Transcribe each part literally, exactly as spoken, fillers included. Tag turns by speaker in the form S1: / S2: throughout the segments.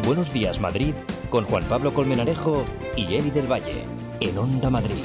S1: Buenos Días Madrid con Juan Pablo Colmenarejo y Eli del Valle en Onda Madrid.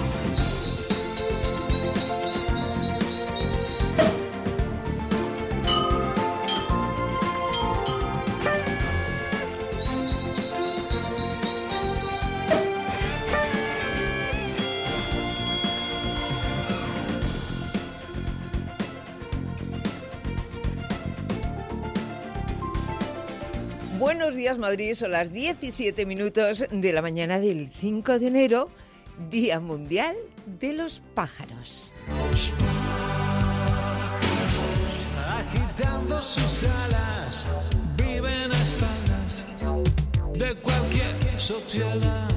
S2: Buenos días Madrid, son las diecisiete minutos de la mañana del cinco de enero, Día Mundial de los Pájaros.
S3: Agitando sus alas, viven a espaldas de cualquier sociedad.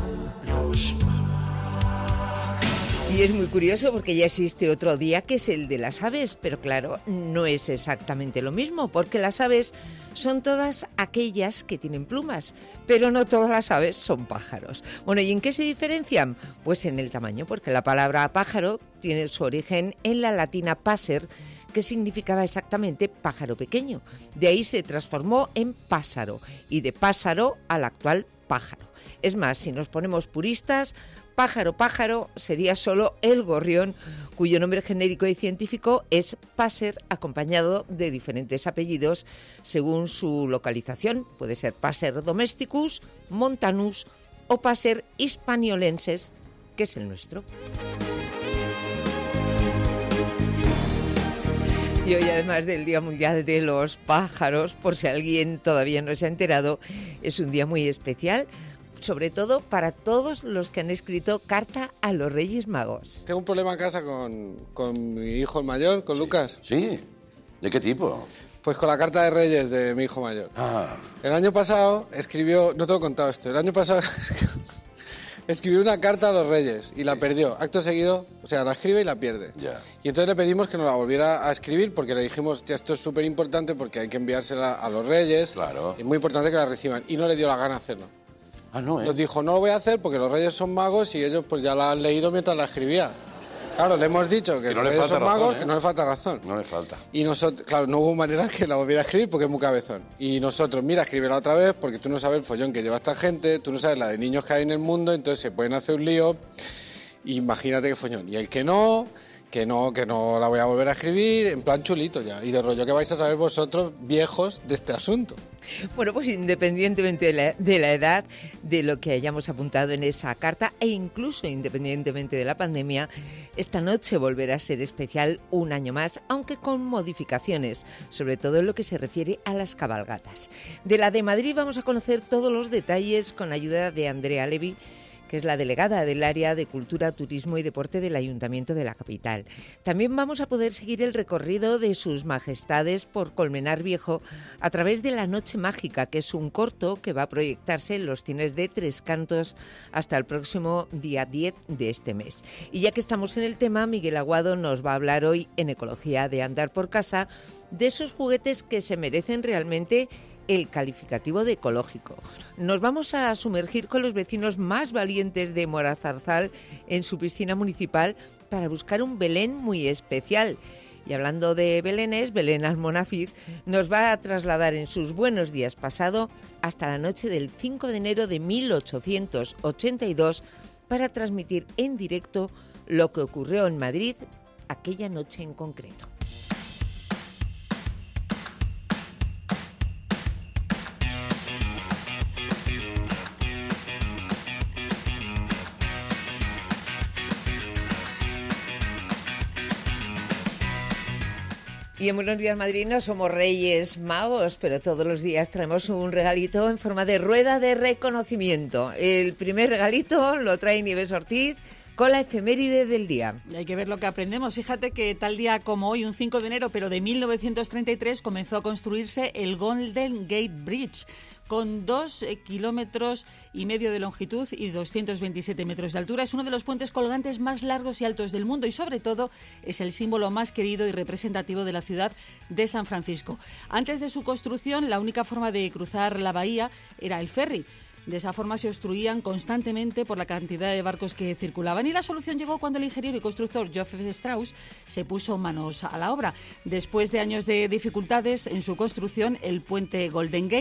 S2: Y es muy curioso porque ya existe otro día que es el de las aves, pero claro, no es exactamente lo mismo, porque las aves son todas aquellas que tienen plumas, pero no todas las aves son pájaros. Bueno, ¿y en qué se diferencian? Pues en el tamaño, porque la palabra pájaro tiene su origen en la latina passer, que significaba exactamente pájaro pequeño. De ahí se transformó en pásaro, y de pásaro al actual pájaro. Es más, si nos ponemos puristas, pájaro pájaro sería solo el gorrión, cuyo nombre genérico y científico es passer, acompañado de diferentes apellidos según su localización. Puede ser passer domesticus, montanus o passer hispaniolensis, que es el nuestro. Y hoy, además del Día Mundial de los Pájaros, por si alguien todavía no se ha enterado, es un día muy especial, sobre todo para todos los que han escrito carta a los Reyes Magos.
S4: Tengo un problema en casa con, con mi hijo el mayor, con
S5: sí,
S4: Lucas.
S5: Sí, ¿de qué tipo?
S4: Pues con la carta de Reyes de mi hijo mayor.
S5: Ah.
S4: El año pasado escribió, no te lo he contado esto, el año pasado escribió una carta a los Reyes y la perdió. Acto seguido, o sea, la escribe y la pierde.
S5: Ya.
S4: Y entonces le pedimos que nos la volviera a escribir porque le dijimos, tía, esto es súper importante porque hay que enviársela a los Reyes.
S5: Claro.
S4: Es muy importante que la reciban. Y no le dio la gana hacerlo.
S5: Ah, no, ¿eh?
S4: Nos dijo, no lo voy a hacer porque los Reyes son magos y ellos pues ya la han leído mientras la escribía. Claro, le hemos dicho que,
S5: que no
S4: los
S5: le
S4: Reyes
S5: falta
S4: son
S5: razón,
S4: magos,
S5: ¿eh?
S4: que no le falta razón.
S5: No le falta.
S4: Y nosotros, claro, no hubo manera que la volviera a escribir porque es muy cabezón. Y nosotros, mira, escríbela otra vez porque tú no sabes el follón que lleva esta gente, tú no sabes la de niños que hay en el mundo, entonces se pueden hacer un lío. Imagínate qué follón. Y el que no, que no, que no la voy a volver a escribir, en plan chulito ya. Y de rollo que vais a saber vosotros, viejos, de este asunto.
S2: Bueno, pues independientemente de la, de la edad, de lo que hayamos apuntado en esa carta e incluso independientemente de la pandemia, esta noche volverá a ser especial un año más, aunque con modificaciones, sobre todo en lo que se refiere a las cabalgatas. De la de Madrid vamos a conocer todos los detalles con ayuda de Andrea Levy, que es la delegada del área de Cultura, Turismo y Deporte del Ayuntamiento de la capital. También vamos a poder seguir el recorrido de sus majestades por Colmenar Viejo a través de La Noche Mágica, que es un corto que va a proyectarse en los cines de Tres Cantos hasta el próximo día diez de este mes. Y ya que estamos en el tema, Miguel Aguado nos va a hablar hoy en Ecología de Andar por Casa de esos juguetes que se merecen realmente el calificativo de ecológico. Nos vamos a sumergir con los vecinos más valientes de Morazarzal en su piscina municipal para buscar un Belén muy especial. Y hablando de Belenes, Belén Almonafiz nos va a trasladar en sus buenos días pasado hasta la noche del cinco de enero de mil ochocientos ochenta y dos para transmitir en directo lo que ocurrió en Madrid aquella noche en concreto. Y en Buenos Días Madrid no somos Reyes Magos, pero todos los días traemos un regalito en forma de rueda de reconocimiento. El primer regalito lo trae Nieves Ortiz con la efeméride del día.
S6: Y hay que ver lo que aprendemos. Fíjate que tal día como hoy, un cinco de enero, pero de mil novecientos treinta y tres, comenzó a construirse el Golden Gate Bridge, con dos kilómetros y medio de longitud y doscientos veintisiete metros de altura. Es uno de los puentes colgantes más largos y altos del mundo y, sobre todo, es el símbolo más querido y representativo de la ciudad de San Francisco. Antes de su construcción, la única forma de cruzar la bahía era el ferry. De esa forma se obstruían constantemente por la cantidad de barcos que circulaban, y la solución llegó cuando el ingeniero y constructor Joseph Strauss se puso manos a la obra. Después de años de dificultades en su construcción, el puente Golden Gate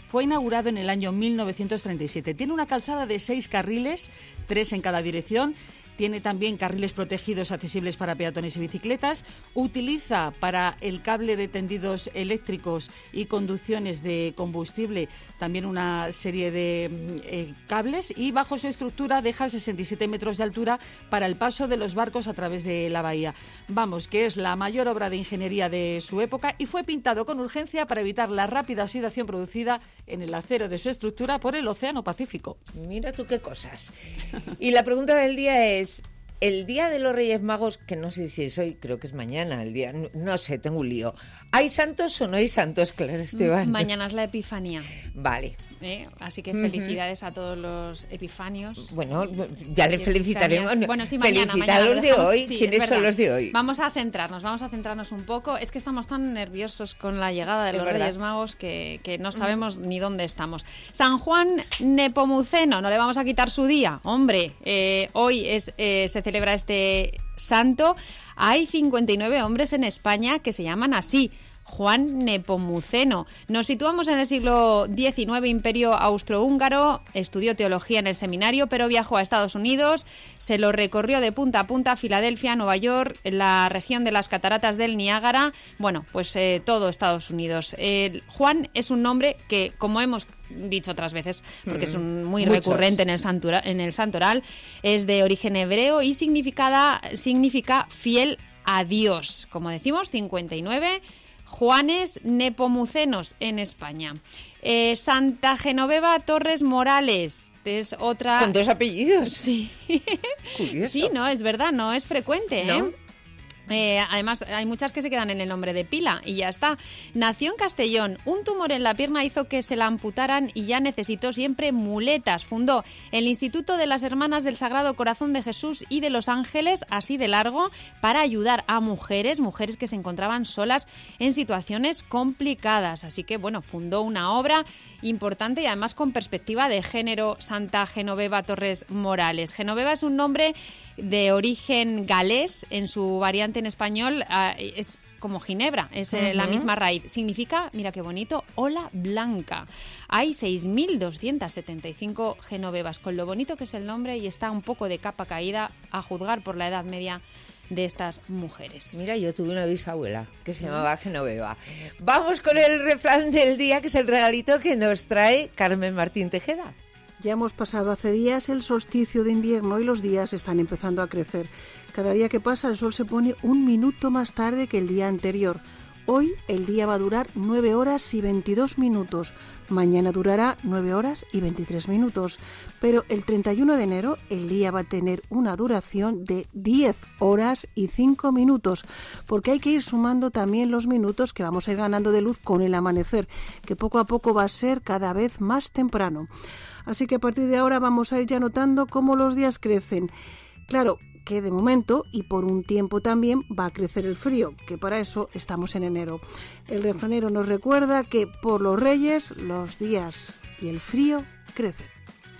S6: Fue inaugurado en el año mil novecientos treinta y siete. Tiene una calzada de seis carriles, tres en cada dirección. Tiene también carriles protegidos accesibles para peatones y bicicletas. Utiliza para el cable de tendidos eléctricos y conducciones de combustible también una serie de eh, cables, y bajo su estructura deja sesenta y siete metros de altura para el paso de los barcos a través de la bahía. Vamos, que es la mayor obra de ingeniería de su época y fue pintado con urgencia para evitar la rápida oxidación producida en el acero de su estructura por el Océano Pacífico.
S2: Mira tú qué cosas. Y la pregunta del día es: el día de los Reyes Magos, que no sé si es hoy, creo que es mañana el día, no, no sé, tengo un lío. ¿Hay santos o no hay santos, Clara Esteban?
S7: Mañana es la Epifanía.
S2: Vale.
S7: ¿Eh? Así que felicidades uh-huh. a todos los epifanios.
S2: Bueno, ya les felicitaremos.
S7: Bueno, sí, mañana.
S2: Felicita a los de hoy.
S7: Sí,
S2: ¿Quiénes son los de hoy?
S7: Vamos a centrarnos, vamos a centrarnos un poco. Es que estamos tan nerviosos con la llegada de
S2: es
S7: los
S2: verdad.
S7: Reyes Magos que, que no sabemos uh-huh. ni dónde estamos. San Juan Nepomuceno, no le vamos a quitar su día. Hombre, eh, hoy es, eh, se celebra este santo. Hay cincuenta y nueve hombres en España que se llaman así: Juan Nepomuceno. Nos situamos en el siglo diecinueve, Imperio Austrohúngaro. Estudió teología en el seminario, pero viajó a Estados Unidos. Se lo recorrió de punta a punta: Filadelfia, Nueva York, la región de las cataratas del Niágara. Bueno, pues eh, todo Estados Unidos. Eh, Juan es un nombre que, como hemos dicho otras veces, porque mm, es un muy muchos. recurrente en el, santura, en el santoral, es de origen hebreo y significada, significa fiel a Dios. Como decimos, cincuenta y nueve Juanes Nepomucenos en España. Eh, Santa Genoveva Torres Morales es otra...
S2: Con dos apellidos.
S7: Sí.
S2: Curioso.
S7: Sí, no, es verdad, no es frecuente, ¿eh?
S2: ¿No?
S7: Eh, además, hay muchas que se quedan en el nombre de pila y ya está. Nació en Castellón. Un tumor en la pierna hizo que se la amputaran y ya necesitó siempre muletas. Fundó el Instituto de las Hermanas del Sagrado Corazón de Jesús y de los Ángeles, así de largo, para ayudar a mujeres, mujeres que se encontraban solas en situaciones complicadas. Así que, bueno, fundó una obra importante y además con perspectiva de género, Santa Genoveva Torres Morales. Genoveva es un nombre de origen galés, en su variante en español uh, es como Ginebra, es uh-huh. la misma raíz. Significa, mira qué bonito, ola blanca. Hay seis mil doscientas setenta y cinco genovevas, con lo bonito que es el nombre, y está un poco de capa caída a juzgar por la Edad Media de estas mujeres.
S2: Mira, yo tuve una bisabuela que se llamaba Genoveva. Vamos con el refrán del día, que es el regalito que nos trae Carmen Martín Tejeda.
S8: Ya hemos pasado hace días el solsticio de invierno y los días están empezando a crecer. Cada día que pasa el sol se pone un minuto más tarde que el día anterior. Hoy el día va a durar nueve horas y veintidós minutos. Mañana durará nueve horas y veintitrés minutos. Pero el treinta y uno de enero el día va a tener una duración de diez horas y cinco minutos. Porque hay que ir sumando también los minutos que vamos a ir ganando de luz con el amanecer, que poco a poco va a ser cada vez más temprano. Así que a partir de ahora vamos a ir ya notando cómo los días crecen. Claro que de momento y por un tiempo también va a crecer el frío, que para eso estamos en enero. El refranero nos recuerda que por los Reyes los días y el frío crecen.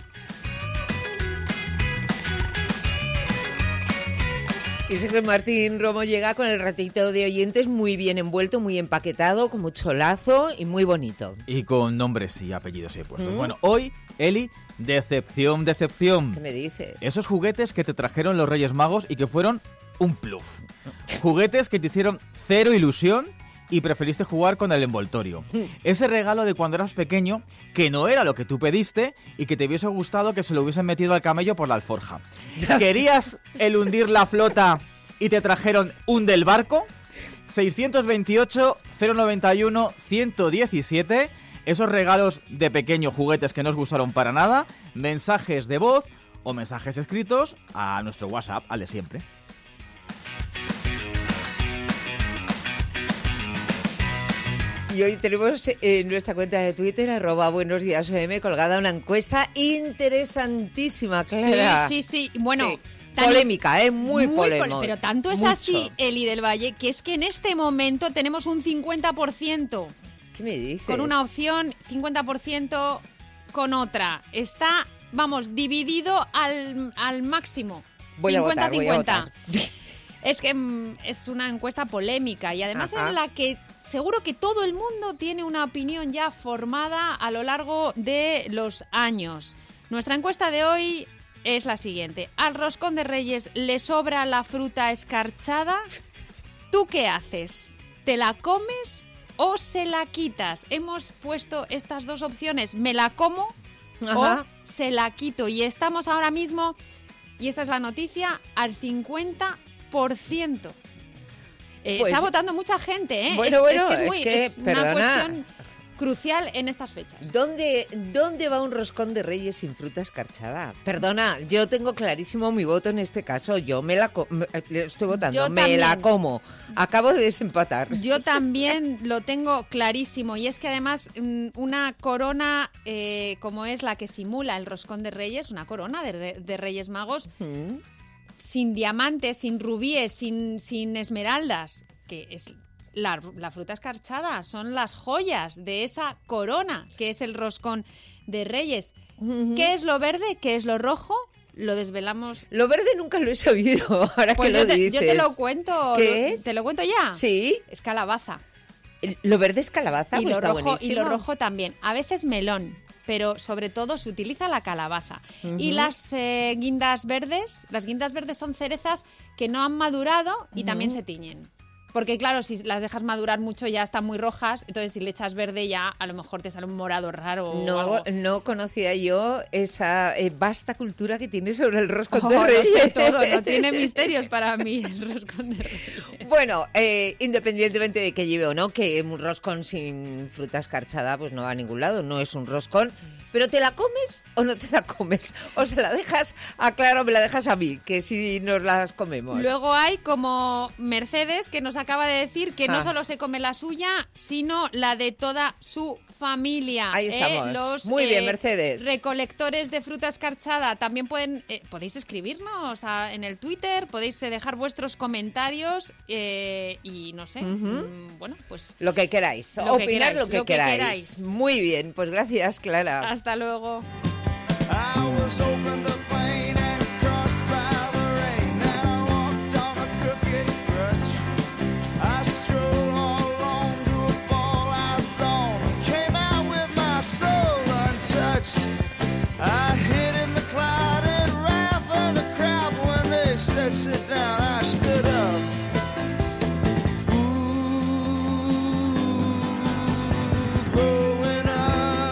S2: Y Sergio Martín Romo llega con el ratito de oyentes muy bien envuelto, muy empaquetado, con mucho lazo y muy bonito.
S9: Y con nombres y apellidos y puestos. ¿Mm? Bueno, hoy, Eli, decepción, decepción.
S2: ¿Qué me dices?
S9: Esos juguetes que te trajeron los Reyes Magos y que fueron un pluf. Juguetes que te hicieron cero ilusión y preferiste jugar con el envoltorio. Ese regalo de cuando eras pequeño, que no era lo que tú pediste y que te hubiese gustado que se lo hubiesen metido al camello por la alforja. ¿Querías el hundir la flota y te trajeron un del barco? seiscientos veintiocho, cero noventa y uno, ciento diecisiete. Esos regalos de pequeño, juguetes que no os gustaron para nada, mensajes de voz o mensajes escritos a nuestro WhatsApp, al de siempre.
S2: Y hoy tenemos en nuestra cuenta de Twitter, arroba buenos días O M, colgada una encuesta interesantísima, Clara.
S7: Sí, sí, sí. Bueno,
S2: sí. Polémica, ¿eh? Muy, muy polémica.
S7: Pol- pero tanto es
S2: Mucho.
S7: así, Eli del Valle, que es que en este momento tenemos un cincuenta por ciento.
S2: ¿Qué me dices?
S7: Con una opción, cincuenta por ciento con otra. Está, vamos, dividido al, al máximo.
S2: Voy
S7: cincuenta,
S2: a votar,
S7: cincuenta.
S2: voy a votar.
S7: Es que mm, es una encuesta polémica y además
S2: Ajá.
S7: en la que seguro que todo el mundo tiene una opinión ya formada a lo largo de los años. Nuestra encuesta de hoy es la siguiente. ¿Al roscón de Reyes le sobra la fruta escarchada? ¿Tú qué haces? ¿Te la comes o se la quitas? Hemos puesto estas dos opciones. ¿Me la como
S2: Ajá.
S7: o se la quito? Y estamos ahora mismo, y esta es la noticia, al cincuenta por ciento. Eh,
S2: Pues-
S7: está votando mucha gente, ¿eh?
S2: Bueno,
S7: es,
S2: bueno,
S7: es que es,
S2: es
S7: muy,
S2: que,
S7: es una
S2: perdona.
S7: cuestión crucial en estas fechas.
S2: ¿Dónde, ¿Dónde va un roscón de Reyes sin fruta escarchada? Perdona, yo tengo clarísimo mi voto en este caso. Yo me la co- me- estoy votando,
S7: Yo
S2: me
S7: también.
S2: la como. Acabo de desempatar.
S7: Yo también lo tengo clarísimo, y es que además mm, una corona eh, como es la que simula el roscón de Reyes, una corona de, re- de Reyes Magos,
S2: Mm.
S7: sin diamantes, sin rubíes, sin, sin esmeraldas, que es la, la fruta escarchada, son las joyas de esa corona que es el roscón de Reyes.
S2: Ujú.
S7: ¿Qué es lo verde? ¿Qué es lo rojo? Lo desvelamos.
S2: Lo verde nunca lo he sabido, ahora
S7: Pues
S2: que
S7: yo
S2: lo
S7: te,
S2: dices.
S7: yo te lo cuento.
S2: ¿Qué
S7: lo-
S2: es?
S7: ¿Te lo cuento ya?
S2: Sí,
S7: Es calabaza.
S2: el- lo verde es calabaza,
S7: Y
S2: pues
S7: lo,
S2: está
S7: rojo, y
S2: buenísimo.
S7: lo rojo también. A veces melón, pero sobre todo se utiliza la calabaza. Y
S2: Ujú.
S7: las eh, guindas verdes, las guindas verdes son cerezas que no han madurado y también se tiñen. Porque claro, si las dejas madurar mucho ya están muy rojas, entonces si le echas verde ya a lo mejor te sale un morado raro o
S2: No,
S7: algo.
S2: no conocía yo esa eh, vasta cultura que tiene sobre el roscón
S7: Oh,
S2: de
S7: lo
S2: Reyes.
S7: sé todo, no tiene misterios para mí el roscón de Reyes.
S2: Bueno, eh, independientemente de que lleve o no, que un roscón sin fruta escarchada pues no va a ningún lado, no es un roscón. ¿Pero te la comes o no te la comes? ¿O se la dejas a Clara o me la dejas a mí, que si nos las comemos?
S7: Luego hay como Mercedes, que nos acaba de decir que no
S2: Ah.
S7: solo se come la suya, sino la de toda su familia.
S2: Ahí
S7: ¿eh?
S2: estamos.
S7: Los,
S2: Muy bien,
S7: eh,
S2: Mercedes.
S7: Recolectores de fruta escarchada también pueden, eh, podéis escribirnos a- en el Twitter, podéis eh, dejar vuestros comentarios eh, y no sé,
S2: Ujú.
S7: mm, bueno, pues
S2: Lo que queráis,
S7: Lo que
S2: opinar
S7: queráis,
S2: lo que
S7: lo que
S2: queráis.
S7: queráis.
S2: Muy bien, pues gracias, Clara.
S7: hasta luego.
S3: I was hoping the plane and crossed by the rain, and I walked on a crooked crutch. I strolled all along to a fallout zone, came out with my soul untouched. I hid in the cloud and wrath of the crowd when they said sit down. I stood up. Ooh, growing up.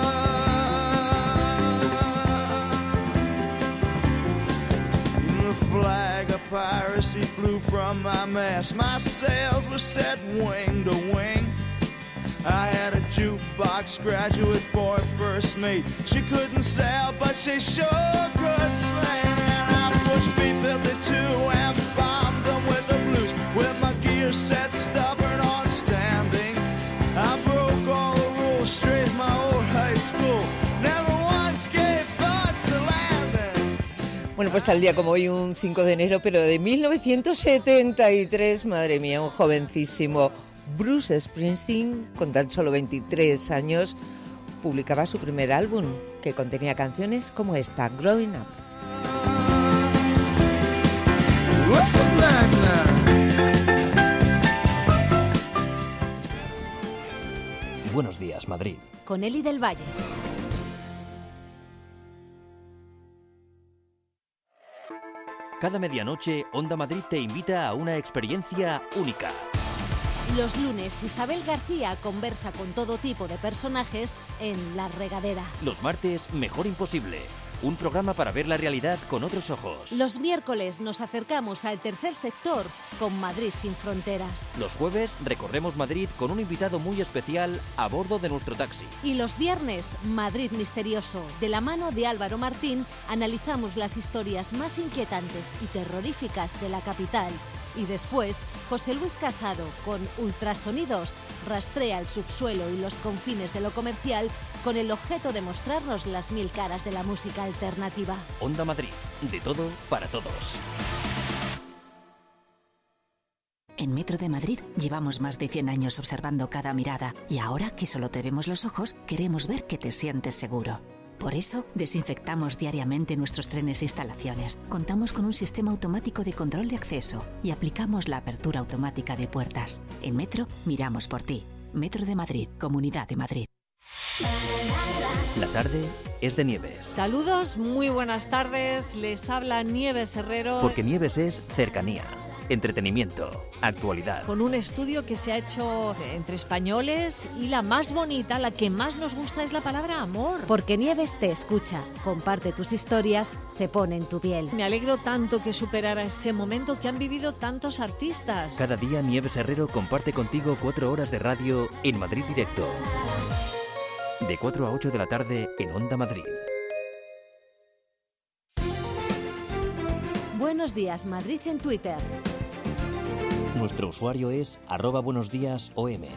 S3: The flag of piracy flew from my mast. My sails were set wing to wing. I had a jukebox graduate for a first mate. She couldn't sail, but she sure could sing. And I pushed B fifty-two and bombed them with the blues. With my gear set stubborn on standing, I broke all the rules straight in my old high school. Never once gave thought to landing.
S2: Bueno, pues tal día como hoy, un cinco de enero, pero de mil novecientos setenta y tres, madre mía, un jovencísimo Bruce Springsteen, con tan solo veintitrés años, publicaba su primer álbum, que contenía canciones como esta, Growing Up.
S3: Welcome back now.
S1: Buenos días, Madrid.
S10: Con Eli del Valle.
S1: Cada medianoche, Onda Madrid te invita a una experiencia única.
S10: Los lunes, Isabel García conversa con todo tipo de personajes en La Regadera.
S1: Los martes, Mejor Imposible. Un programa para ver la realidad con otros ojos.
S10: Los miércoles nos acercamos al tercer sector con Madrid sin fronteras.
S1: Los jueves, recorremos Madrid con un invitado muy especial a bordo de nuestro taxi.
S10: Y los viernes, Madrid Misterioso. De la mano de Álvaro Martín, analizamos las historias más inquietantes y terroríficas de la capital. Y después, José Luis Casado, con Ultrasonidos, rastrea el subsuelo y los confines de lo comercial con el objeto de mostrarnos las mil caras de la música alternativa.
S1: Onda Madrid, de todo para todos.
S11: En Metro de Madrid llevamos más de cien años observando cada mirada y ahora que solo te vemos los ojos, queremos ver que te sientes seguro. Por eso, desinfectamos diariamente nuestros trenes e instalaciones. Contamos con un sistema automático de control de acceso y aplicamos la apertura automática de puertas. En Metro, miramos por ti. Metro de Madrid, Comunidad de Madrid.
S1: La tarde es de Nieves.
S10: Saludos, muy buenas tardes. Les habla Nieves Herrero.
S1: Porque Nieves es cercanía, entretenimiento, actualidad.
S10: Con un estudio que se ha hecho entre españoles y la más bonita, la que más nos gusta es la palabra amor.
S12: Porque Nieves te escucha, comparte tus historias, se pone en tu piel.
S10: Me alegro tanto que superara ese momento que han vivido tantos artistas.
S1: Cada día Nieves Herrero comparte contigo cuatro horas de radio en Madrid Directo. De cuatro a ocho de la tarde en Onda Madrid.
S12: Buenos días, Madrid en Twitter.
S1: Nuestro usuario es arroba buenos días O M.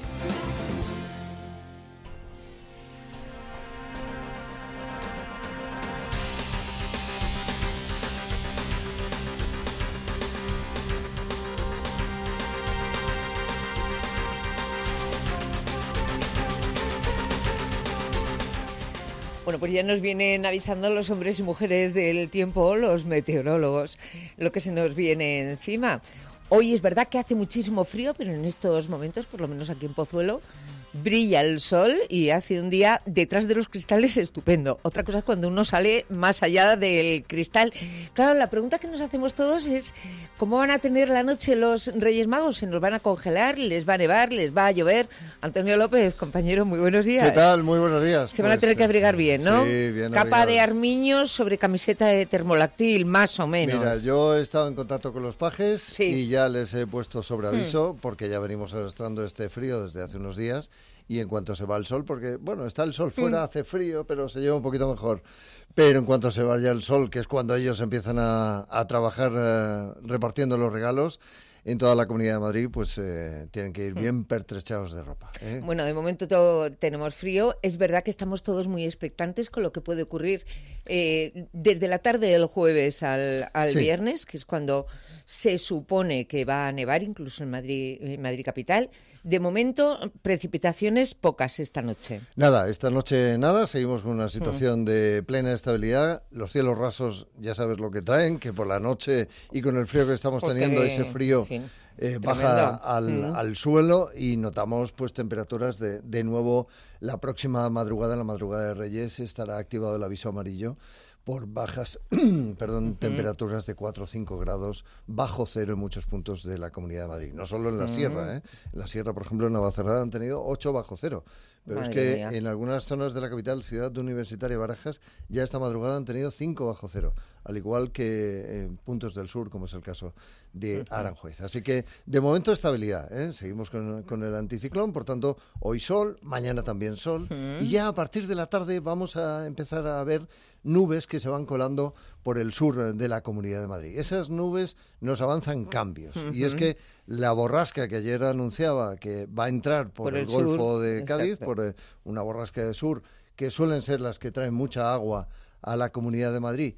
S2: Bueno, pues ya nos vienen avisando los hombres y mujeres del tiempo, los meteorólogos, lo que se nos viene encima. Hoy es verdad que hace muchísimo frío, pero en estos momentos, por lo menos aquí en Pozuelo, brilla el sol y hace un día detrás de los cristales estupendo. Otra cosa es cuando uno sale más allá del cristal. Claro, la pregunta que nos hacemos todos es ¿cómo van a tener la noche los Reyes Magos? ¿Se nos van a congelar? ¿Les va a nevar? ¿Les va a llover? Antonio López, compañero, muy buenos días.
S13: ¿Qué tal? Muy buenos días.
S2: Se van pues, a tener que abrigar bien, ¿no?
S13: Sí, bien
S2: Capa
S13: abrigados.
S2: de armiños sobre camiseta de termolactil, más o menos.
S13: Mira, yo he estado en contacto con los pajes
S2: sí.
S13: y ya les he puesto sobre aviso, hmm. porque ya venimos arrastrando este frío desde hace unos días. Y en cuanto se va el sol, porque, bueno, está el sol fuera, mm. hace frío, pero se lleva un poquito mejor. Pero en cuanto se vaya el sol, que es cuando ellos empiezan a, a trabajar eh, repartiendo los regalos, en toda la Comunidad de Madrid, pues eh, tienen que ir bien pertrechados de ropa, ¿eh?
S2: Bueno, de momento todo, tenemos frío. Es verdad que estamos todos muy expectantes con lo que puede ocurrir eh, desde la tarde del jueves al, al sí. viernes, que es cuando se supone que va a nevar, incluso en Madrid, en Madrid capital. De momento, precipitaciones pocas esta noche.
S13: Nada, esta noche nada. Seguimos con una situación mm. de plena estabilidad. Los cielos rasos, ya sabes lo que traen, que por la noche y con el frío que estamos Porque, teniendo, ese frío en fin, eh, baja al, mm. al suelo y notamos pues temperaturas de, de nuevo. La próxima madrugada, la madrugada de Reyes, estará activado el aviso amarillo por bajas perdón, uh-huh. temperaturas de cuatro o cinco grados bajo cero en muchos puntos de la Comunidad de Madrid. No solo en la uh-huh. sierra, ¿eh? En la sierra, por ejemplo, en Navacerrada han tenido ocho bajo cero. Pero Madre es que mía. En algunas zonas de la capital, Ciudad Universitaria y Barajas, ya esta madrugada han tenido cinco bajo cero, al igual que en puntos del sur, como es el caso de Aranjuez. Así que, de momento, estabilidad, ¿eh? Seguimos con, con el anticiclón, por tanto, hoy sol, mañana también sol, uh-huh. y ya a partir de la tarde vamos a empezar a ver nubes que se van colando por el sur de la Comunidad de Madrid. Esas nubes nos avanzan cambios, uh-huh. y es que la borrasca que ayer anunciaba que va a entrar por, por el, el Golfo sur. de Cádiz, Exacto. por eh, una borrasca de sur, que suelen ser las que traen mucha agua a la Comunidad de Madrid,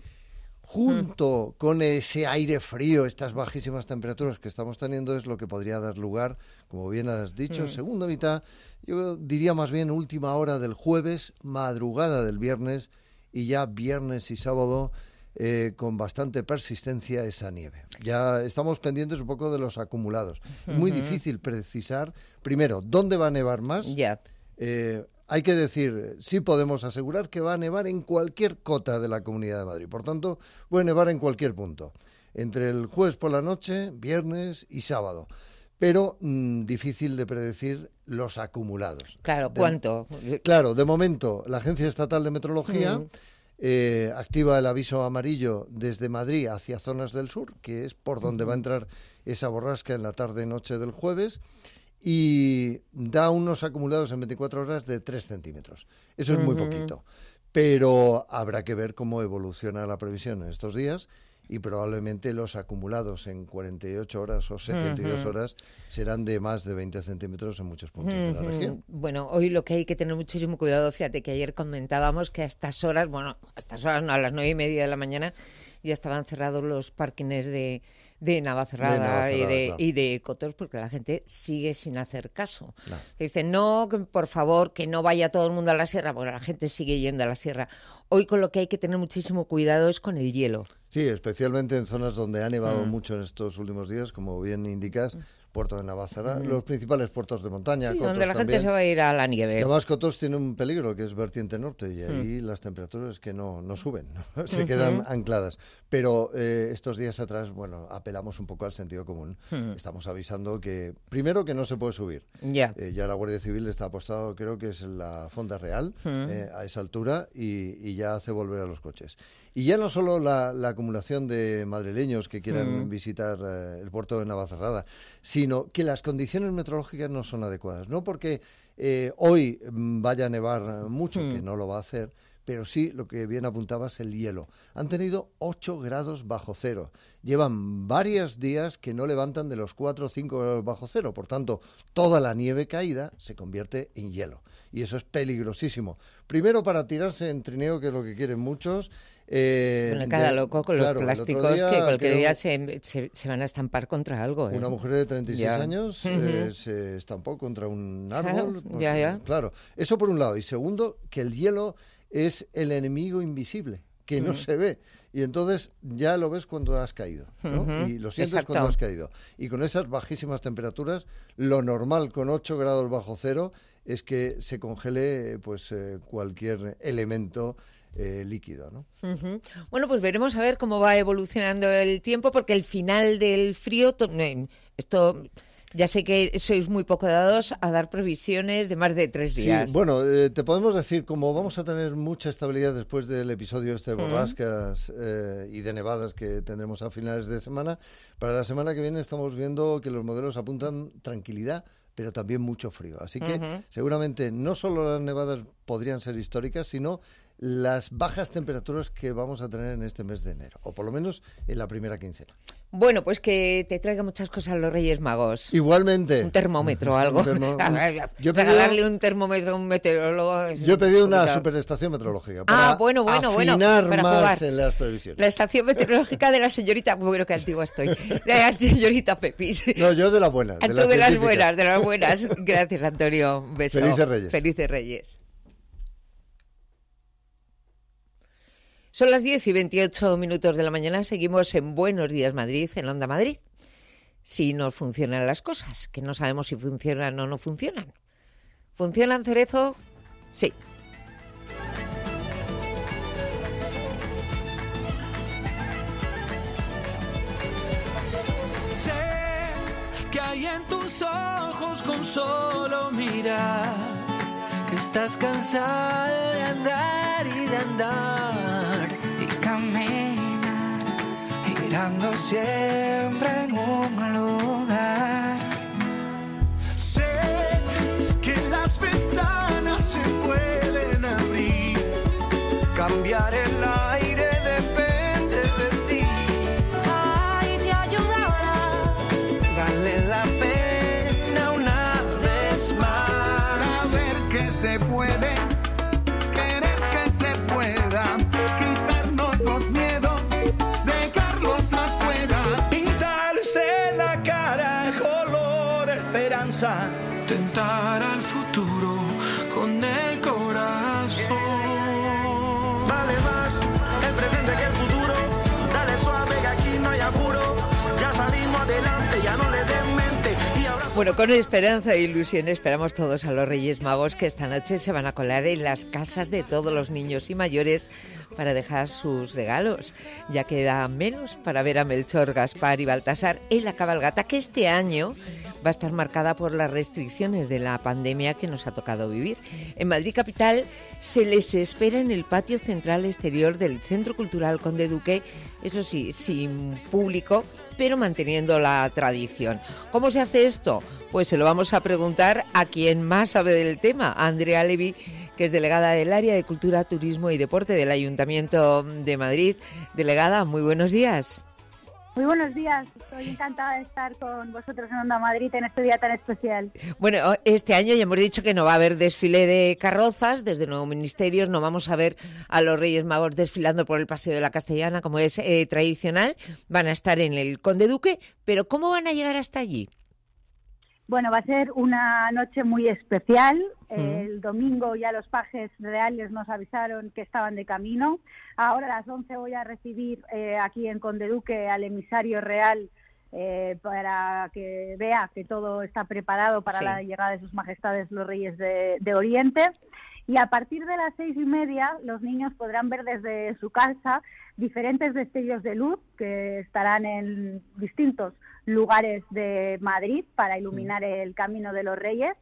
S13: junto mm. con ese aire frío, estas bajísimas temperaturas que estamos teniendo, es lo que podría dar lugar, como bien has dicho, mm. segunda mitad, yo diría más bien última hora del jueves, madrugada del viernes, y ya viernes y sábado eh, con bastante persistencia esa nieve. Ya estamos pendientes un poco de los acumulados. Uh-huh. Muy difícil precisar, primero, dónde va a nevar más.
S2: Ya. Yeah.
S13: Eh, hay que decir, sí podemos asegurar que va a nevar en cualquier cota de la Comunidad de Madrid. Por tanto, puede nevar en cualquier punto. Entre el jueves por la noche, viernes y sábado. Pero mmm, difícil de predecir los acumulados.
S2: Claro,
S13: de,
S2: ¿cuánto?
S13: Claro, de momento, la Agencia Estatal de Meteorología mm. eh, activa el aviso amarillo desde Madrid hacia zonas del sur, que es por donde mm. va a entrar esa borrasca en la tarde-noche del jueves, y da unos acumulados en veinticuatro horas de tres centímetros. Eso es muy mm-hmm. poquito, pero habrá que ver cómo evoluciona la previsión en estos días, y probablemente los acumulados en cuarenta y ocho horas o setenta y dos uh-huh. horas serán de más de veinte centímetros en muchos puntos uh-huh. de la región.
S2: Bueno, hoy lo que hay que tener muchísimo cuidado, fíjate que ayer comentábamos que a estas horas, bueno, a estas horas no, a las nueve y media de la mañana ya estaban cerrados los parkings de, de Navacerrada, de Navacerrada y, de, claro. y de Cotos, porque la gente sigue sin hacer caso. Claro. Dicen, no, que por favor, que no vaya todo el mundo a la sierra, porque la gente sigue yendo a la sierra. Hoy con lo que hay que tener muchísimo cuidado es con el hielo.
S13: Sí, especialmente en zonas donde ha nevado mm. mucho en estos últimos días, como bien indicas, Puerto de Navacerrada,
S2: Mm.
S13: los principales puertos de montaña.
S2: Sí,
S13: Cotos
S2: donde la
S13: también.
S2: gente se va a ir a la nieve.
S13: Además, Cotos tiene un peligro, que es vertiente norte, y ahí mm. las temperaturas que no, no suben, ¿no? se uh-huh. quedan ancladas. Pero eh, estos días atrás, bueno, apelamos un poco al sentido común. Uh-huh. Estamos avisando que, primero, que no se puede subir.
S2: Yeah.
S13: Eh, ya la Guardia Civil está apostado, creo que es la Fonda Real, uh-huh. eh, a esa altura, y, y ya hace volver a los coches. Y ya no solo la, la acumulación de madrileños que quieran mm. visitar eh, el puerto de Navacerrada, sino que las condiciones meteorológicas no son adecuadas. No porque eh, hoy vaya a nevar mucho, mm. que no lo va a hacer, pero sí, lo que bien apuntabas, el hielo. Han tenido ocho grados bajo cero. Llevan varios días que no levantan de los cuatro o cinco grados bajo cero. Por tanto, toda la nieve caída se convierte en hielo. Y eso es peligrosísimo. Primero, para tirarse en trineo, que es lo que quieren muchos.
S2: Eh, bueno, cada de, loco con claro, los plásticos día, que cualquier día se, se, se van a estampar contra algo. ¿eh?
S13: Una mujer de treinta y seis ya. años uh-huh. eh, se estampó contra un árbol.
S2: Claro,
S13: porque,
S2: ya, ya.
S13: claro, eso por un lado. Y segundo, que el hielo es el enemigo invisible, que uh-huh. no se ve. Y entonces ya lo ves cuando has caído, ¿no? Uh-huh. Y lo sientes Exacto. cuando has caído. Y con esas bajísimas temperaturas, lo normal con ocho grados bajo cero es que se congele pues eh, cualquier elemento Eh, líquido, ¿no?
S2: Uh-huh. Bueno, pues veremos a ver cómo va evolucionando el tiempo, porque el final del frío, to- esto ya sé que sois muy poco dados a dar previsiones de más de tres días.
S13: Sí, bueno, eh, te podemos decir, como vamos a tener mucha estabilidad después del episodio este de borrascas uh-huh. eh, y de nevadas que tendremos a finales de semana, para la semana que viene estamos viendo que los modelos apuntan tranquilidad, pero también mucho frío. Así que uh-huh. seguramente no solo las nevadas podrían ser históricas, sino las bajas temperaturas que vamos a tener en este mes de enero, o por lo menos en la primera quincena.
S2: Bueno, pues que te traiga muchas cosas los Reyes Magos.
S13: Igualmente.
S2: Un termómetro o algo. Un termo...
S13: yo
S2: Regalarle un termómetro a un meteorólogo.
S13: Yo he pedido una superestación meteorológica para
S2: ah, bueno, bueno,
S13: afinar
S2: bueno, para
S13: más
S2: jugar.
S13: En las previsiones.
S2: La estación meteorológica de la señorita, bueno, que antigua estoy, de la señorita Pepis.
S13: No, yo de las buenas.
S2: De, las, de las buenas, de las buenas. Gracias, Antonio. Un beso.
S13: Felices Reyes.
S2: Felices Reyes. Son las diez y veintiocho minutos de la mañana, seguimos en Buenos Días Madrid, en Onda Madrid. Si nos funcionan las cosas, que no sabemos si funcionan o no funcionan. ¿Funcionan, Cerezo? Sí.
S3: Sé que hay en tus ojos con solo mirar, que estás cansado de andar y de andar y caminar, girando siempre en un lugar. Sé que las ventanas se pueden abrir, cambiar el aire depende de ti.
S14: Ay, te ayudará,
S3: vale la pena una vez más saber que se puede, querer que se pueda, quitarnos los miedos, dejarlos afuera, pintarse la cara color esperanza, tentar al futuro con el corazón. Vale más el presente que el futuro, dale suave que aquí no hay apuro, ya salimos adelante, ya no le den mente. Y ahora...
S2: Bueno, con esperanza e ilusión esperamos todos a los Reyes Magos que esta noche se van a colar en las casas de todos los niños y mayores para dejar sus regalos. Ya queda menos para ver a Melchor, Gaspar y Baltasar en la cabalgata, que este año va a estar marcada por las restricciones de la pandemia que nos ha tocado vivir. En Madrid capital se les espera en el patio central exterior del Centro Cultural Conde Duque, eso sí, sin público, pero manteniendo la tradición. ¿Cómo se hace esto? Pues se lo vamos a preguntar a quien más sabe del tema, a Andrea Levy, que es delegada del Área de Cultura, Turismo y Deporte del Ayuntamiento de Madrid. Delegada, muy buenos días.
S15: Muy buenos días, estoy encantada de estar con vosotros en Onda Madrid en este día tan especial.
S2: Bueno, este año ya hemos dicho que no va a haber desfile de carrozas, desde Nuevo Ministerios no vamos a ver a los Reyes Magos desfilando por el Paseo de la Castellana como es eh, tradicional, van a estar en el Conde Duque, pero ¿cómo van a llegar hasta allí?
S15: Bueno, va a ser una noche muy especial. Sí. El domingo ya los pajes reales nos avisaron que estaban de camino. Ahora a las once voy a recibir eh, aquí en Conde Duque al emisario real eh, para que vea que todo está preparado para
S2: Sí.
S15: la llegada de sus majestades los Reyes de, de Oriente. Y a partir de las seis y media los niños podrán ver desde su casa diferentes destellos de luz que estarán en distintos lugares de Madrid para iluminar el camino de los Reyes.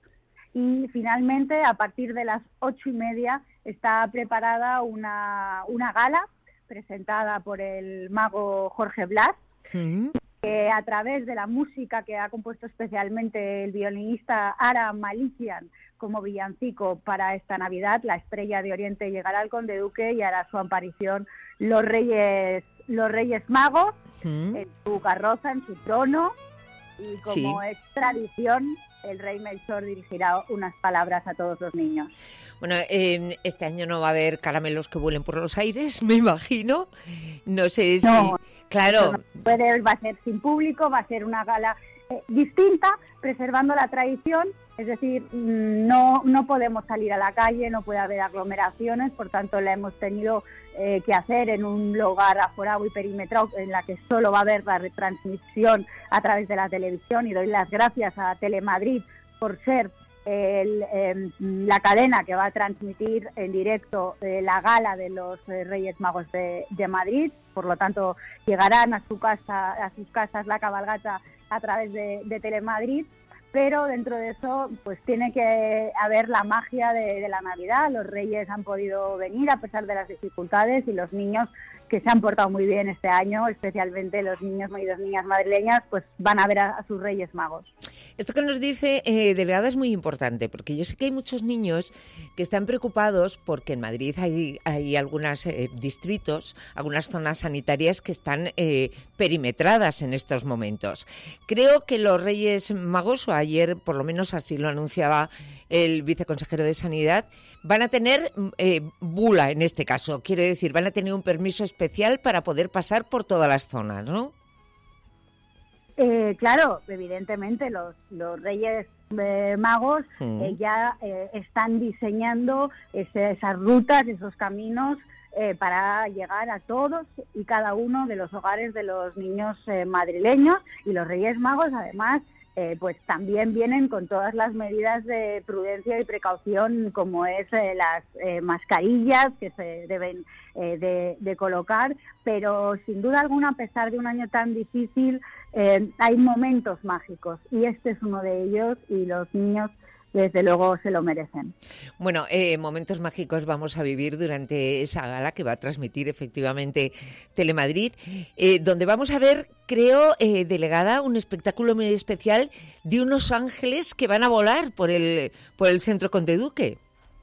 S15: Y finalmente, a partir de las ocho y media, está preparada una, una gala presentada por el mago Jorge Blas,
S2: Mm.
S15: que a través de la música que ha compuesto especialmente el violinista Ara Malikian como villancico para esta Navidad, la estrella de Oriente llegará al Conde Duque y hará su aparición los Reyes, los Reyes Magos
S2: Mm.
S15: en su carroza, en su trono, y como
S2: Sí.
S15: es tradición, el rey Melchor dirigirá unas palabras a todos los niños.
S2: Bueno, eh, este año no va a haber caramelos que vuelen por los aires, me imagino. No sé si...
S15: No,
S2: claro,
S15: no puede, va a ser sin público, va a ser una gala eh, distinta, preservando la tradición, es decir, mm, no, no podemos salir a la calle, no puede haber aglomeraciones, por tanto la hemos tenido eh, que hacer en un lugar aforado y perimetrado en la que solo va a haber la retransmisión a través de la televisión, y doy las gracias a Telemadrid por ser el, eh, la cadena que va a transmitir en directo eh, la gala de los eh, Reyes Magos de, de Madrid. Por lo tanto, llegarán a su casa, a sus casas la cabalgata a través de, de Telemadrid, pero dentro de eso pues tiene que haber la magia de, de la Navidad. Los Reyes han podido venir a pesar de las dificultades, y los niños que se han portado muy bien este año, especialmente los niños y las niñas madrileñas, pues van a ver a, a sus Reyes Magos.
S2: esto que nos dice, eh, delegada, es muy importante, porque yo sé que hay muchos niños que están preocupados porque en Madrid hay, hay algunos eh, distritos, algunas zonas sanitarias que están eh, perimetradas en estos momentos. Creo que los Reyes Magos, o ayer por lo menos así lo anunciaba el viceconsejero de Sanidad, van a tener eh, bula en este caso, quiero decir, van a tener un permiso especial para poder pasar por todas las zonas, ¿no?
S15: Eh, claro, evidentemente los, los Reyes eh, Magos
S2: Mm.
S15: eh, ya eh, están diseñando ese- esas rutas, esos caminos eh, para llegar a todos y cada uno de los hogares de los niños eh, madrileños, y los Reyes Magos además eh, pues también vienen con todas las medidas de prudencia y precaución, como es eh, las eh, mascarillas que se deben eh, de, de colocar, pero sin duda alguna, a pesar de un año tan difícil, eh, hay momentos mágicos, y este es uno de ellos, y los niños desde luego se lo merecen.
S2: Bueno, eh, momentos mágicos vamos a vivir durante esa gala que va a transmitir efectivamente Telemadrid, eh, donde vamos a ver, creo, eh, delegada, un espectáculo muy especial de unos ángeles que van a volar por el, por el centro Conde Duque.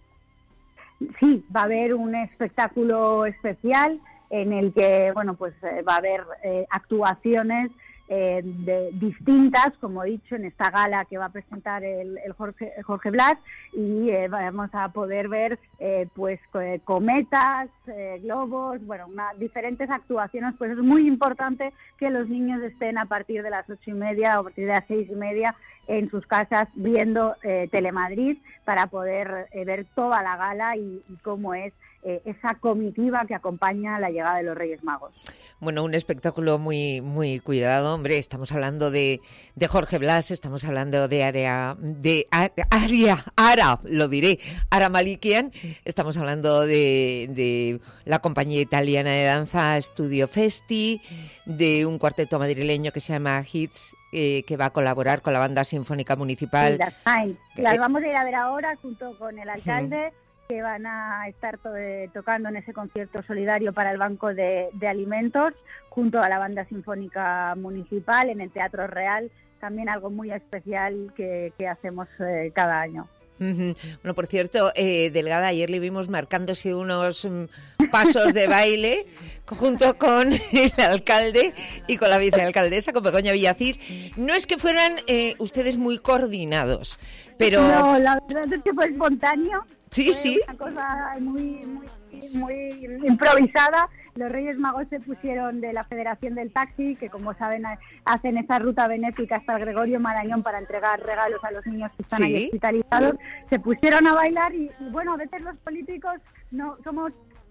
S15: Sí, va a haber un espectáculo especial en el que, bueno, pues eh, va a haber eh, actuaciones eh, de, distintas, como he dicho, en esta gala que va a presentar el, el Jorge, el Jorge Blas, y eh, vamos a poder ver eh, pues co- eh, cometas, eh, globos, bueno, una, diferentes actuaciones. Pues es muy importante que los niños estén a partir de las ocho y media o a partir de las seis y media en sus casas viendo eh, Telemadrid para poder eh, ver toda la gala y, y cómo es eh, esa comitiva que acompaña la llegada de los Reyes Magos.
S2: Bueno, un espectáculo muy muy cuidado, hombre. Estamos hablando de, de Jorge Blas, estamos hablando de Aria, de A- Aria, Ara, lo diré, Ara Malikian. Estamos hablando de, de la compañía italiana de danza Studio Festi, de un cuarteto madrileño que se llama Hits, eh, que va a colaborar con la banda sinfónica municipal.
S15: Sí, las hay.
S2: Eh,
S15: Las vamos a ir a ver ahora junto con el alcalde, que van a estar to- eh, tocando en ese concierto solidario para el Banco de, de Alimentos, junto a la Banda Sinfónica Municipal en el Teatro Real, también algo muy especial que, que hacemos eh, cada año.
S2: Ujú. Bueno, por cierto, eh, Delgada, ayer le vimos marcándose unos mm, pasos de baile junto con el alcalde y con la vicealcaldesa, con Begoña Villacís. No es que fueran eh, ustedes muy coordinados, pero...
S15: No, la verdad es que fue espontáneo.
S2: Sí,
S15: fue
S2: sí.
S15: Una cosa muy, muy, muy improvisada. Los Reyes Magos se pusieron de la Federación del Taxi, que como saben ha- hacen esa ruta benéfica hasta el Gregorio Marañón para entregar regalos a los niños que están
S2: Sí.
S15: ahí hospitalizados. Se pusieron a bailar y, y, bueno, a veces los políticos no somos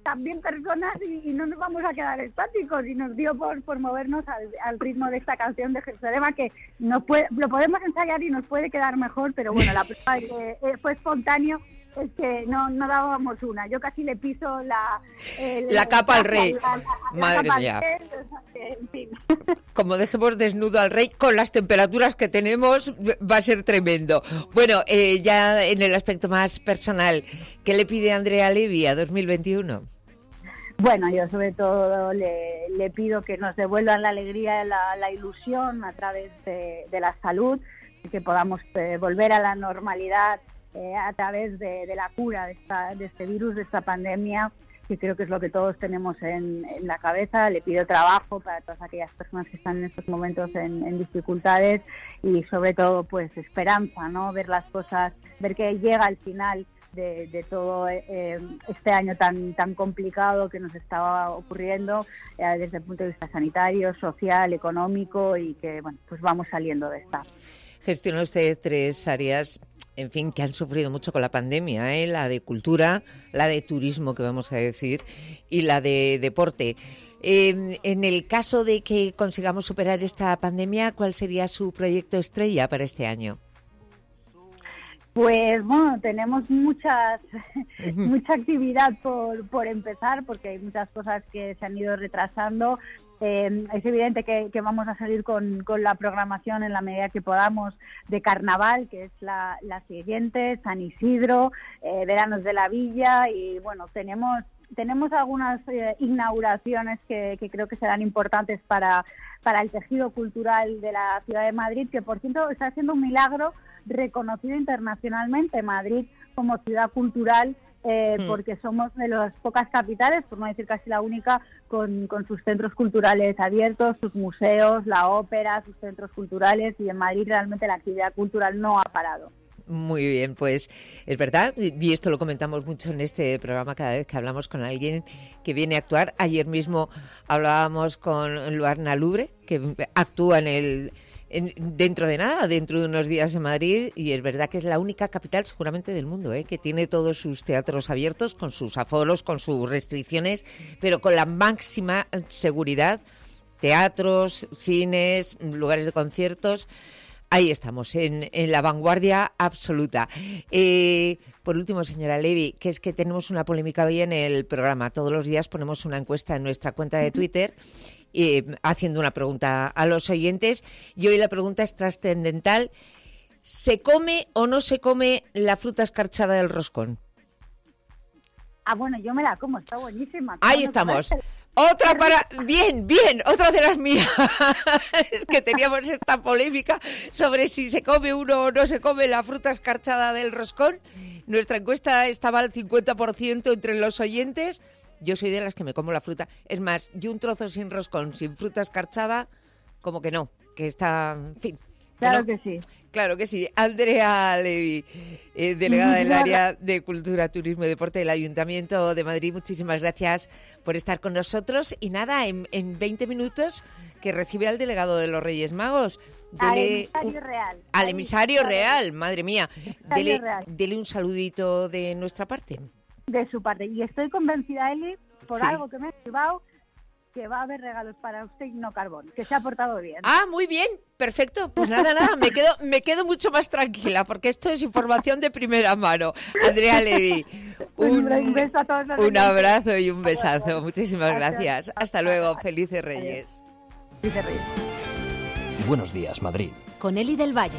S15: también personas y, y no nos vamos a quedar estáticos, y nos dio por, por movernos al, al ritmo de esta canción de Jerusalema, que nos puede, lo podemos ensayar y nos puede quedar mejor, pero bueno, la prueba de que eh, fue espontáneo es que no, no dábamos una. Yo casi le piso la... Eh,
S2: la capa al rey.
S15: La, la, la
S2: Madre
S15: capa
S2: mía.
S15: al rey, o sea que, en fin.
S2: Como dejemos desnudo al rey, con las temperaturas que tenemos, va a ser tremendo. Bueno, eh, ya en el aspecto más personal, ¿qué le pide Andrea Levy a dos mil veintiuno?
S15: Bueno, yo sobre todo le, le pido que nos devuelvan la alegría, la, la ilusión a través de, de la salud, y que podamos eh, volver a la normalidad eh, a través de, de la cura de, esta, de este virus, de esta pandemia, que creo que es lo que todos tenemos en, en la cabeza. Le pido trabajo para todas aquellas personas que están en estos momentos en, en dificultades, y sobre todo pues esperanza, ¿no? Ver las cosas, ver que llega al final De, de todo eh, este año tan tan complicado que nos estaba ocurriendo eh, desde el punto de vista sanitario, social, económico, y que bueno, pues vamos saliendo de esta.
S2: Gestiona usted tres áreas, en fin, que han sufrido mucho con la pandemia, ¿eh? La de cultura, la de turismo, que vamos a decir, y la de deporte. Eh, en el caso de que consigamos superar esta pandemia, ¿cuál sería su proyecto estrella para este año?
S15: Pues bueno, tenemos muchas mucha actividad por, por empezar, porque hay muchas cosas que se han ido retrasando. Eh, es evidente que, que vamos a salir con, con la programación en la medida que podamos de Carnaval, que es la, la siguiente, San Isidro, eh, Veranos de la Villa, y bueno, tenemos tenemos algunas eh, inauguraciones que, que creo que serán importantes para, para el tejido cultural de la ciudad de Madrid, que por cierto está haciendo un milagro reconocido internacionalmente, Madrid como ciudad cultural, eh, mm. porque somos de las pocas capitales, por no decir casi la única, con, con sus centros culturales abiertos, sus museos, la ópera, sus centros culturales, y en Madrid realmente la actividad cultural no ha parado.
S2: Muy bien, pues es verdad, y esto lo comentamos mucho en este programa cada vez que hablamos con alguien que viene a actuar. Ayer mismo hablábamos con Luarna Lubre, que actúa en el en, dentro de nada, dentro de unos días en Madrid, y es verdad que es la única capital seguramente del mundo, ¿eh? Que tiene todos sus teatros abiertos, con sus aforos, con sus restricciones, pero con la máxima seguridad, teatros, cines, lugares de conciertos. Ahí estamos, en, en la vanguardia absoluta. Eh, por último, señora Levy, que es que tenemos una polémica hoy en el programa. Todos los días ponemos una encuesta en nuestra cuenta de Twitter eh, haciendo una pregunta a los oyentes. Y hoy la pregunta es trascendental. ¿Se come o no se come la fruta escarchada del roscón?
S15: Ah, bueno, yo me la como, está buenísima.
S2: Ahí estamos. Otra para... Bien, bien, otra de las mías. Es que teníamos esta polémica sobre si se come uno o no se come la fruta escarchada del roscón. Nuestra encuesta estaba al cincuenta por ciento entre los oyentes. Yo soy de las que me como la fruta. Es más, yo un trozo sin roscón, sin fruta escarchada, como que no, que está... En fin.
S15: Claro
S2: Bueno,
S15: que sí.
S2: Claro que sí. Andrea Levy, eh, delegada del área de Cultura, Turismo y Deporte del Ayuntamiento de Madrid, muchísimas gracias por estar con nosotros. Y nada, en, en veinte minutos que recibe al delegado de los Reyes Magos.
S15: Al
S2: Dele
S15: emisario
S2: un-
S15: real.
S2: Al emisario real, madre mía.
S15: Emisario
S2: Dele,
S15: real.
S2: dele un saludito de nuestra parte.
S15: De su parte. Y estoy convencida, Eli, por
S2: Sí.
S15: algo que me ha activado, que va a haber regalos para usted y no carbón, que se ha portado bien.
S2: Ah, muy bien, perfecto. Pues nada, nada, me quedo, me quedo mucho más tranquila porque esto es información de primera mano. Andrea Levy, un,
S15: Un beso a todos los
S2: un
S15: oyentes.
S2: abrazo y un besazo. Muchísimas
S15: Gracias.
S2: gracias. Hasta luego. Felices Reyes.
S15: Felices Reyes.
S1: Buenos días, Madrid.
S12: Con Eli del Valle.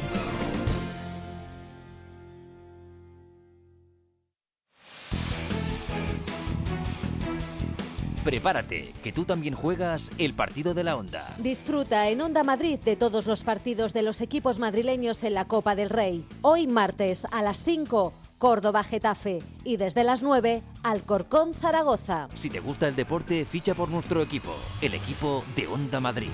S1: Prepárate, que tú también juegas el partido de la Onda.
S12: Disfruta en Onda Madrid de todos los partidos de los equipos madrileños en la Copa del Rey. Hoy martes a las cinco, Córdoba-Getafe. Y desde las nueve, Alcorcón-Zaragoza.
S1: Si te gusta el deporte, ficha por nuestro equipo, el equipo de Onda Madrid.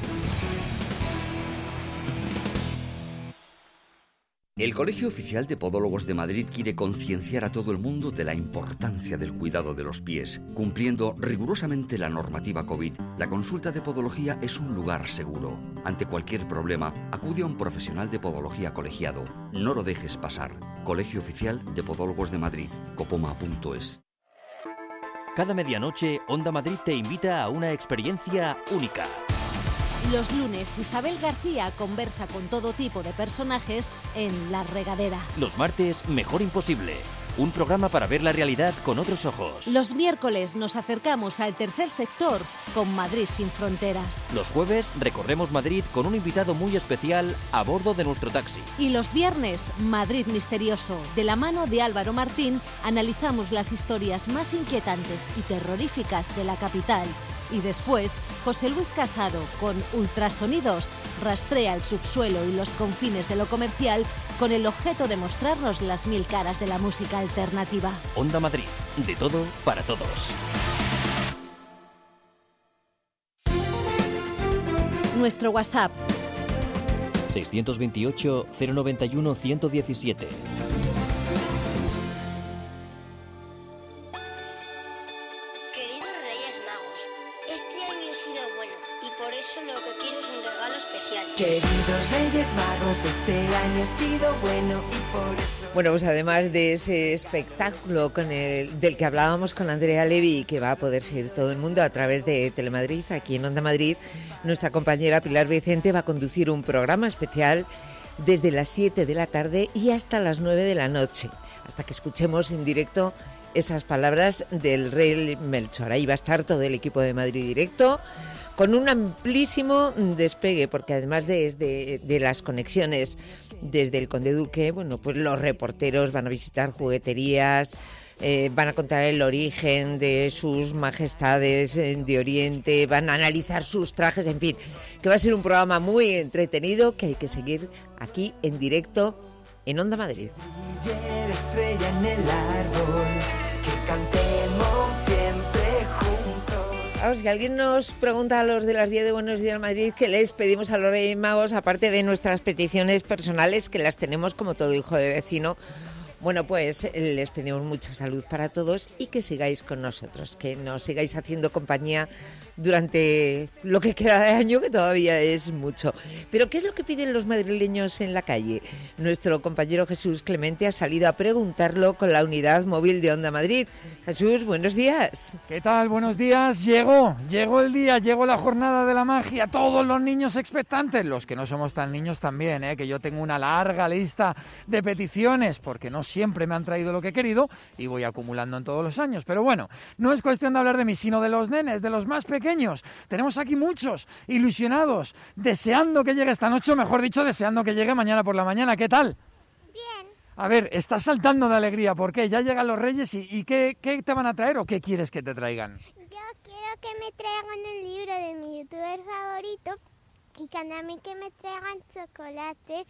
S16: El Colegio Oficial de Podólogos de Madrid quiere concienciar a todo el mundo de la importancia del cuidado de los pies. Cumpliendo rigurosamente la normativa COVID, la consulta de podología es un lugar seguro. Ante cualquier problema, acude a un profesional de podología colegiado. No lo dejes pasar. Colegio Oficial de Podólogos de Madrid, copoma punto es.
S1: Cada medianoche, Onda Madrid te invita a una experiencia única.
S12: Los lunes, Isabel García conversa con todo tipo de personajes en La Regadera.
S1: Los martes, Mejor Imposible. Un programa para ver la realidad con otros ojos.
S12: Los miércoles nos acercamos al tercer sector con Madrid sin fronteras.
S1: Los jueves recorremos Madrid con un invitado muy especial a bordo de nuestro taxi.
S12: Y los viernes, Madrid Misterioso. De la mano de Álvaro Martín, analizamos las historias más inquietantes y terroríficas de la capital. Y después, José Luis Casado, con Ultrasonidos, rastrea el subsuelo y los confines de lo comercial con el objeto de mostrarnos las mil caras de la música alternativa.
S1: Onda Madrid, de todo para todos.
S12: Nuestro WhatsApp.
S1: seiscientos veintiocho, cero noventa y uno, ciento diecisiete.
S17: Queridos Reyes Magos, este año ha sido bueno y por eso...
S2: Bueno, pues además de ese espectáculo con el, del que hablábamos con Andrea Levy, que va a poder seguir todo el mundo a través de Telemadrid, aquí en Onda Madrid, nuestra compañera Pilar Vicente va a conducir un programa especial desde las siete de la tarde y hasta las nueve de la noche, hasta que escuchemos en directo esas palabras del rey Melchor. Ahí va a estar todo el equipo de Madrid Directo, con un amplísimo despegue, porque además de, de, de las conexiones desde el Conde Duque, bueno, pues los reporteros van a visitar jugueterías, eh, van a contar el origen de sus majestades de Oriente, van a analizar sus trajes, en fin, que va a ser un programa muy entretenido que hay que seguir aquí en directo en Onda Madrid.
S17: La estrella en el árbol, que cantemos siempre juntos.
S2: Vamos, si alguien nos pregunta a los de las diez de Buenos Días Madrid qué les pedimos a los Reyes Magos, aparte de nuestras peticiones personales, que las tenemos como todo hijo de vecino, bueno, pues les pedimos mucha salud para todos y que sigáis con nosotros, que nos sigáis haciendo compañía durante lo que queda de año, que todavía es mucho. Pero ¿qué es lo que piden los madrileños en la calle? Nuestro compañero Jesús Clemente ha salido a preguntarlo con la unidad móvil de Onda Madrid. Jesús, buenos días.
S18: ¿Qué tal? Buenos días. Llegó, llegó el día, llegó la jornada de la magia. Todos los niños expectantes, los que no somos tan niños también, ¿eh? Que yo tengo una larga lista de peticiones, porque no siempre me han traído lo que he querido y voy acumulando en todos los años. Pero bueno, no es cuestión de hablar de mí, sino de los nenes, de los más pequeños. Pequeños. Tenemos aquí muchos ilusionados, deseando que llegue esta noche, o mejor dicho, deseando que llegue mañana por la mañana. ¿Qué tal?
S19: Bien.
S18: A ver, estás saltando de alegría. ¿Por qué? Ya llegan los Reyes y, y ¿qué, qué te van a traer o qué quieres que te traigan?
S19: Yo quiero que me traigan el libro de mi youtuber favorito y también que me traigan chocolate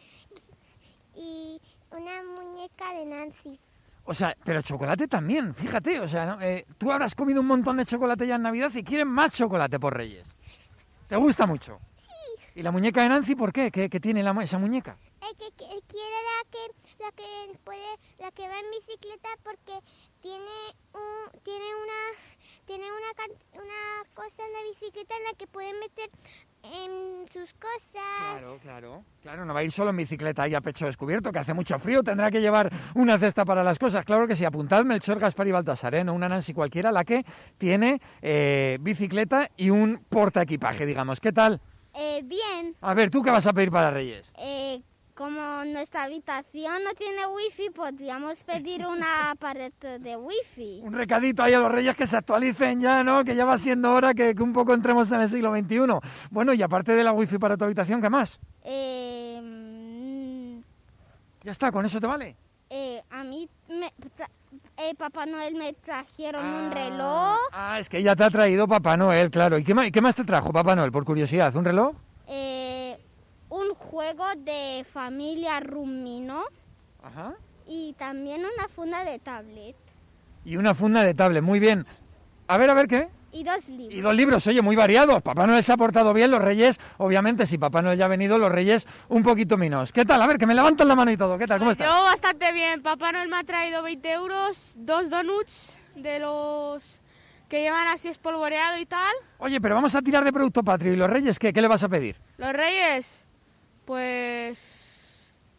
S19: y una muñeca de Nancy.
S18: O sea, pero chocolate también, fíjate, o sea, ¿no? eh, tú habrás comido un montón de chocolate ya en Navidad y quieren más chocolate por Reyes. ¿Te gusta mucho?
S19: Sí.
S18: ¿Y la muñeca de Nancy por qué? ¿Qué, qué tiene la, esa muñeca?
S19: Eh, que, que, quiero la que, la que puede, la que va en bicicleta porque tiene un, tiene una, tiene una, una cosa en la bicicleta en la que puede meter en sus cosas.
S18: Claro, claro. Claro, no va a ir solo en bicicleta y a pecho descubierto, que hace mucho frío, tendrá que llevar una cesta para las cosas. Claro que sí, apuntad Melchor, Gaspar y Baltasar, ¿eh? No una Nancy cualquiera, la que tiene eh, bicicleta y un portaequipaje, digamos. ¿Qué tal?
S19: Eh, bien.
S18: A ver, ¿tú qué vas a pedir para Reyes?
S19: Eh, como nuestra habitación no tiene wifi, podríamos pedir un aparato de wifi.
S18: Un recadito ahí a los Reyes que se actualicen ya, ¿no? Que ya va siendo hora que, que un poco entremos en el siglo veintiuno. Bueno, y aparte de la wifi para tu habitación, ¿qué más?
S19: Eh, mm,
S18: ya está, ¿con eso te vale?
S19: Eh, a mí, me, eh, Papá Noel me trajeron
S18: ah,
S19: un reloj.
S18: Ah, es que ya te ha traído Papá Noel, claro. ¿Y qué más, qué más te trajo Papá Noel, por curiosidad? ¿Un reloj?
S19: Eh... un juego de familia Rumino.
S18: Ajá.
S19: Y también una funda de tablet.
S18: Y una funda de tablet, muy bien. A ver, a ver, ¿qué?
S19: Y dos libros.
S18: Y dos libros, oye, muy variados. Papá Noel se ha portado bien, los Reyes, obviamente, si Papá Noel ya ha venido, los Reyes un poquito menos. ¿Qué tal? A ver, que me levantan la mano y todo. ¿Qué tal? ¿Cómo estás?
S20: Yo bastante bien. Papá Noel me ha traído veinte euros, dos donuts de los que llevan así espolvoreado y tal.
S18: Oye, pero vamos a tirar de producto patrio. ¿Y los Reyes qué? ¿Qué le vas a pedir?
S20: Los Reyes... Pues...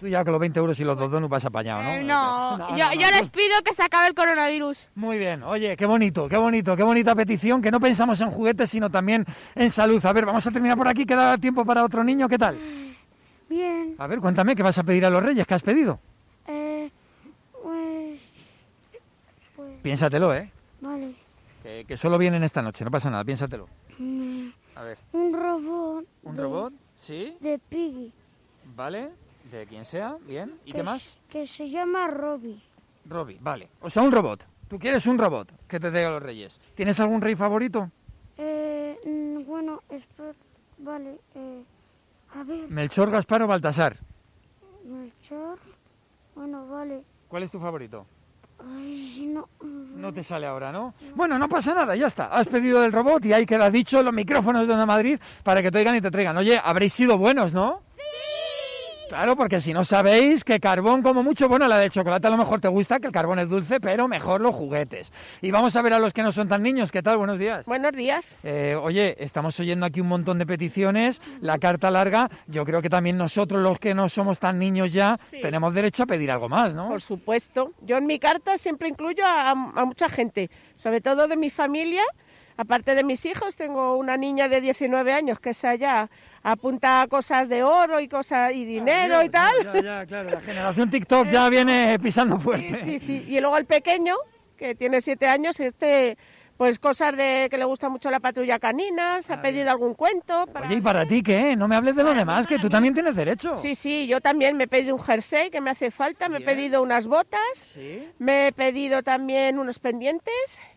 S18: Tú ya con los veinte euros y los dos donuts vas apañado, ¿no?
S20: Eh, no,
S18: No,
S20: yo,
S18: no, no.
S20: yo les pido que se acabe el coronavirus.
S18: Muy bien, oye, qué bonito, qué bonito, qué bonita petición, que no pensamos en juguetes, sino también en salud. A ver, vamos a terminar por aquí, queda tiempo para otro niño, ¿qué tal?
S20: Bien.
S18: A ver, cuéntame, ¿qué vas a pedir a los reyes? ¿Qué has pedido?
S20: Eh, pues, pues,
S18: Piénsatelo, ¿eh?
S20: vale.
S18: Que, que solo vienen esta noche, no pasa nada, piénsatelo.
S20: Mm,
S18: A ver,
S20: Un robot.
S18: ¿un
S20: de-
S18: robot? ¿Sí?
S20: De Piggy.
S18: ¿Vale? ¿De quien sea? Bien. ¿Y
S20: que
S18: qué más?
S20: s- Que se llama Robbie.
S18: Robbie, vale. O sea, un robot. ¿Tú quieres un robot que te traiga a los reyes? ¿Tienes algún rey favorito?
S20: Eh, mm, bueno, espera, vale. Eh, a ver,
S18: Melchor, Gaspar o Baltasar.
S20: Melchor. Bueno, vale.
S18: ¿Cuál es tu favorito?
S20: Ay, no. mm,
S18: No te sale ahora, ¿no? Bueno, no pasa nada, ya está. Has pedido el robot y ahí queda dicho los micrófonos de Onda Madrid para que te oigan y te traigan. Oye, habréis sido buenos, ¿no? Claro, porque si no sabéis que carbón como mucho, bueno, la de chocolate a lo mejor te gusta, que el carbón es dulce, pero mejor los juguetes. Y vamos a ver a los que no son tan niños. ¿Qué tal? Buenos días.
S21: Buenos días.
S18: Eh, oye, estamos oyendo aquí un montón de peticiones, la carta larga. Yo creo que también nosotros, los que no somos tan niños ya,
S21: Sí.
S18: tenemos derecho a pedir algo más, ¿no?
S21: Por supuesto. Yo en mi carta siempre incluyo a, a mucha gente, sobre todo de mi familia. Aparte de mis hijos, tengo una niña de diecinueve años que es allá, apunta cosas de oro y cosas y dinero y tal.
S18: Ya, ya, claro, la generación TikTok ya viene pisando fuerte.
S21: Sí, sí. Y luego el pequeño, que tiene siete años, este, pues cosas de que le gusta mucho la patrulla canina, se ha pedido algún cuento. Para...
S18: Oye, ¿y para ti qué? No me hables de los demás, que tú también tienes derecho.
S21: Sí, sí, yo también me he pedido un jersey que me hace falta, me he pedido unas botas, me he pedido también unos pendientes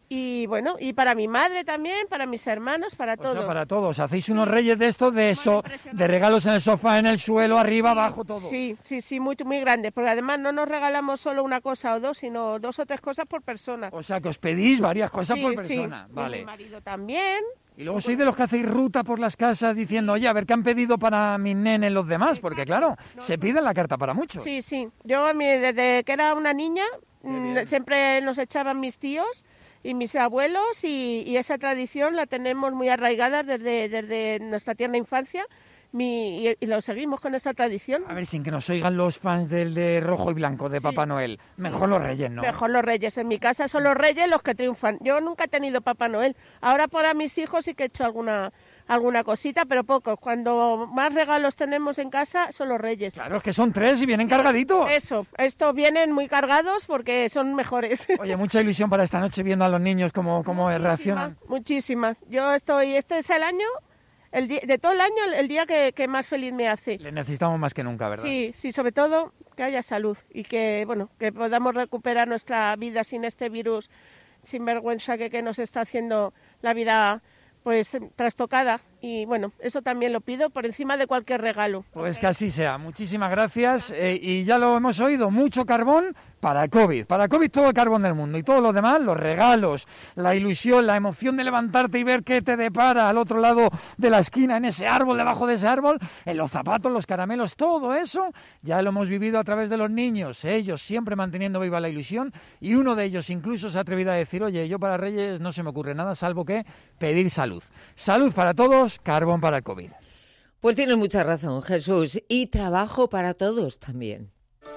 S21: y bueno, y para mi madre también, para mis hermanos, para
S18: O
S21: todos.
S18: sea, para todos. Hacéis unos reyes de estos, de eso, de regalos en el sofá, en el suelo, arriba, abajo, todo.
S21: Sí, sí, sí, muy, muy grandes, porque además no nos regalamos solo una cosa o dos, sino dos o tres cosas por persona.
S18: O sea, que os pedís varias cosas
S21: Sí,
S18: por
S21: sí.
S18: persona.
S21: Y
S18: Vale.
S21: mi marido también.
S18: Y luego sois de los que hacéis ruta por las casas diciendo, oye, a ver qué han pedido para mis nenes los demás, porque claro, se pide la carta para muchos.
S21: Sí, sí. Yo a mí, desde que era una niña, mm, siempre nos echaban mis tíos y mis abuelos y, y esa tradición la tenemos muy arraigada desde, desde nuestra tierna infancia mi, y, y lo seguimos con esa tradición.
S18: A ver, sin que nos oigan los fans del de rojo y blanco de Papá Noel. Mejor los reyes, ¿no?
S21: Mejor los reyes. En mi casa son los reyes los que triunfan. Yo nunca he tenido Papá Noel. Ahora para mis hijos sí que he hecho alguna alguna cosita, pero pocos. Cuando más regalos tenemos en casa son los reyes.
S18: Claro, es que son tres y vienen cargaditos.
S21: Eso, estos vienen muy cargados porque son mejores.
S18: Oye, mucha ilusión para esta noche viendo a los niños cómo, cómo reaccionan.
S21: Muchísimas. Yo estoy, este es el año, el día, de todo el año, el, el día que, que más feliz me hace.
S18: Les necesitamos más que nunca, ¿verdad?
S21: Sí, sí, sobre todo que haya salud y que, bueno, que podamos recuperar nuestra vida sin este virus, sin vergüenza que, que nos está haciendo la vida pues trastocada. Y bueno, eso también lo pido por encima de cualquier regalo.
S18: Pues que así sea. Muchísimas gracias. Eh, y ya lo hemos oído, mucho carbón para COVID. Para COVID todo el carbón del mundo. Y todo lo demás, los regalos, la ilusión, la emoción de levantarte y ver qué te depara al otro lado de la esquina, en ese árbol, debajo de ese árbol, en los zapatos, los caramelos, todo eso ya lo hemos vivido a través de los niños. Ellos siempre manteniendo viva la ilusión. Y uno de ellos incluso se ha atrevido a decir, oye, yo para Reyes no se me ocurre nada salvo que pedir salud. Salud para todos, carbón para el COVID.
S2: Pues tienes mucha razón, Jesús. Y trabajo para todos también.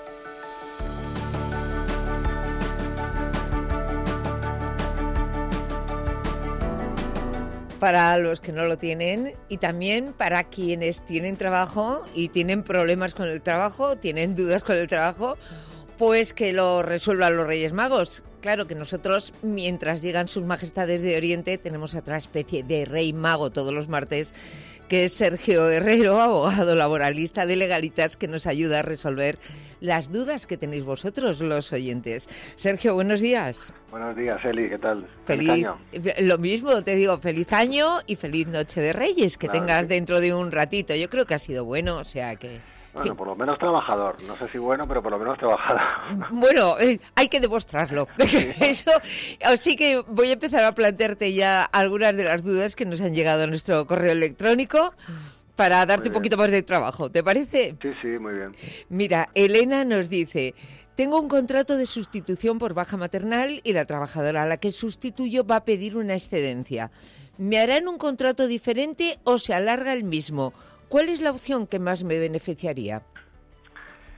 S2: Para los que no lo tienen y también para quienes tienen trabajo y tienen problemas con el trabajo, tienen dudas con el trabajo, pues que lo resuelvan los Reyes Magos. Claro que nosotros, mientras llegan sus majestades de Oriente, tenemos otra especie de rey mago todos los martes, que es Sergio Herrero, abogado laboralista de Legalitas, que nos ayuda a resolver las dudas que tenéis vosotros, los oyentes. Sergio, buenos días.
S22: Buenos días, Eli, ¿qué tal?
S2: Feliz,
S22: año.
S2: Lo mismo, te digo, feliz año y feliz Noche de Reyes, que
S22: Claro,
S2: tengas
S22: sí.
S2: dentro de un ratito. Yo creo que ha sido bueno, o sea que...
S22: Bueno, por lo menos trabajador. No sé si bueno, pero por lo menos trabajador.
S2: Bueno, eh, hay que demostrarlo. Eso, así que voy a empezar a plantearte ya algunas de las dudas que nos han llegado a nuestro correo electrónico para darte un poquito más de trabajo. ¿Te parece?
S22: Sí, sí, muy bien.
S2: Mira, Elena nos dice, tengo un contrato de sustitución por baja maternal y la trabajadora a la que sustituyo va a pedir una excedencia. ¿Me harán un contrato diferente o se alarga el mismo? ¿Cuál es la opción que más me beneficiaría?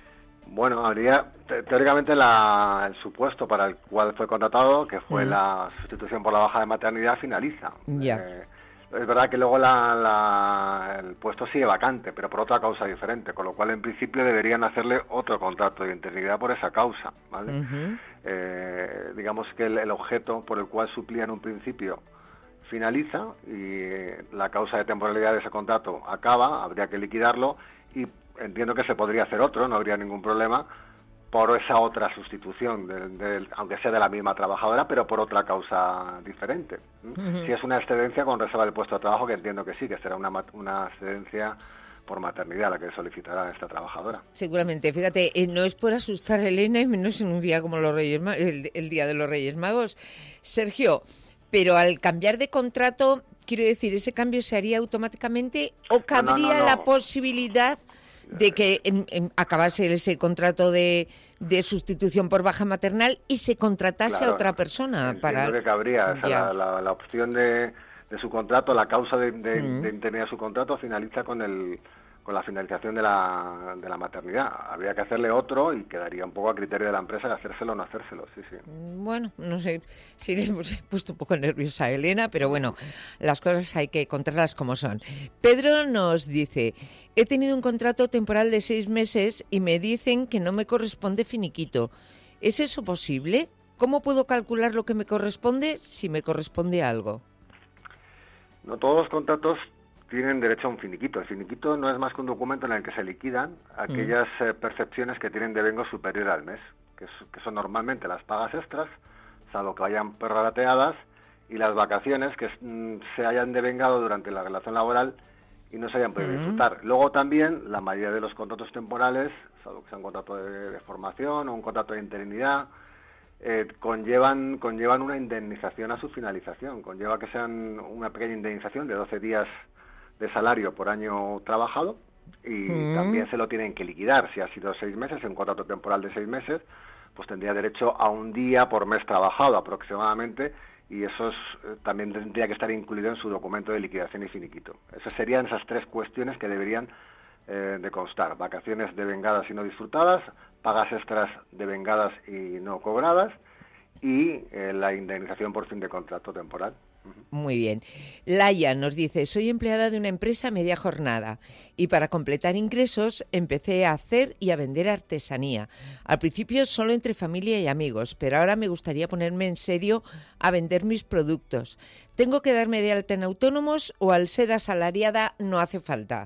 S22: Bueno, habría te- teóricamente la, el supuesto para el cual fue contratado, que fue
S2: Mm.
S22: la sustitución por la baja de maternidad, finaliza.
S2: Ya.
S22: Eh, es verdad que luego la, la- el puesto sigue vacante, pero por otra causa diferente, con lo cual en principio deberían hacerle otro contrato de interinidad por esa causa, ¿vale?
S2: Ujú.
S22: Eh, digamos que el, el objeto por el cual suplía en un principio finaliza y la causa de temporalidad de ese contrato acaba, habría que liquidarlo y entiendo que se podría hacer otro, no habría ningún problema por esa otra sustitución, del- del- aunque sea de la misma trabajadora, pero por otra causa diferente. ¿Mm?
S2: Ujú.
S22: Si es una excedencia con reserva del puesto de trabajo, que entiendo que sí, que será una, mat- una excedencia por maternidad la que solicitará esta trabajadora.
S2: Seguramente, fíjate, eh, no es por asustar a Elena, y menos en un día como los Reyes Ma- el, el Día de los Reyes Magos. Sergio, pero al cambiar de contrato, quiero decir, ¿ese cambio se haría automáticamente o cabría
S22: no, no.
S2: la posibilidad de que em, em, acabase ese contrato de, de sustitución por baja maternal y se contratase
S22: Claro,
S2: a otra persona?
S22: Entiendo
S2: para
S22: que cabría, o sea,
S2: Ya.
S22: la, la- la opción de, de su contrato, la causa de, de,
S2: Mm.
S22: de interinidad de su contrato finaliza con el con la finalización de la, de la maternidad. Habría que hacerle otro y quedaría un poco a criterio de la empresa de hacérselo o no hacérselo, sí, sí.
S2: Bueno, no sé si le hemos puesto un poco nerviosa a Elena, pero bueno, las cosas hay que contarlas como son. Pedro nos dice, he tenido un contrato temporal de seis meses y me dicen que no me corresponde finiquito. ¿Es eso posible? ¿Cómo puedo calcular lo que me corresponde si me corresponde algo?
S22: No todos los contratos tienen derecho a un finiquito. El finiquito no es más que un documento en el que se liquidan aquellas eh, percepciones que tienen devengo superior al mes, que, es- que son normalmente las pagas extras, salvo que vayan prorrateadas, y las vacaciones que mm, se hayan devengado durante la relación laboral y no se hayan podido
S2: Mm.
S22: disfrutar. Luego también, la mayoría de los contratos temporales, salvo que sea un contrato de, de formación o un contrato de interinidad, eh, conllevan conllevan una indemnización a su finalización, conlleva que sean una pequeña indemnización de doce días de salario por año trabajado y
S2: Mm.
S22: también se lo tienen que liquidar. Si ha sido seis meses, en un contrato temporal de seis meses, pues tendría derecho a un día por mes trabajado aproximadamente, y eso es, eh, también tendría que estar incluido en su documento de liquidación y finiquito. Esas serían esas tres cuestiones que deberían eh, de constar: vacaciones devengadas y no disfrutadas, pagas extras devengadas y no cobradas, y eh, la indemnización por fin de contrato temporal.
S2: Muy bien. Laia nos dice, soy empleada de una empresa a media jornada y para completar ingresos empecé a hacer y a vender artesanía. Al principio solo entre familia y amigos, pero ahora me gustaría ponerme en serio a vender mis productos. ¿Tengo que darme de alta en autónomos o al ser asalariada no hace falta?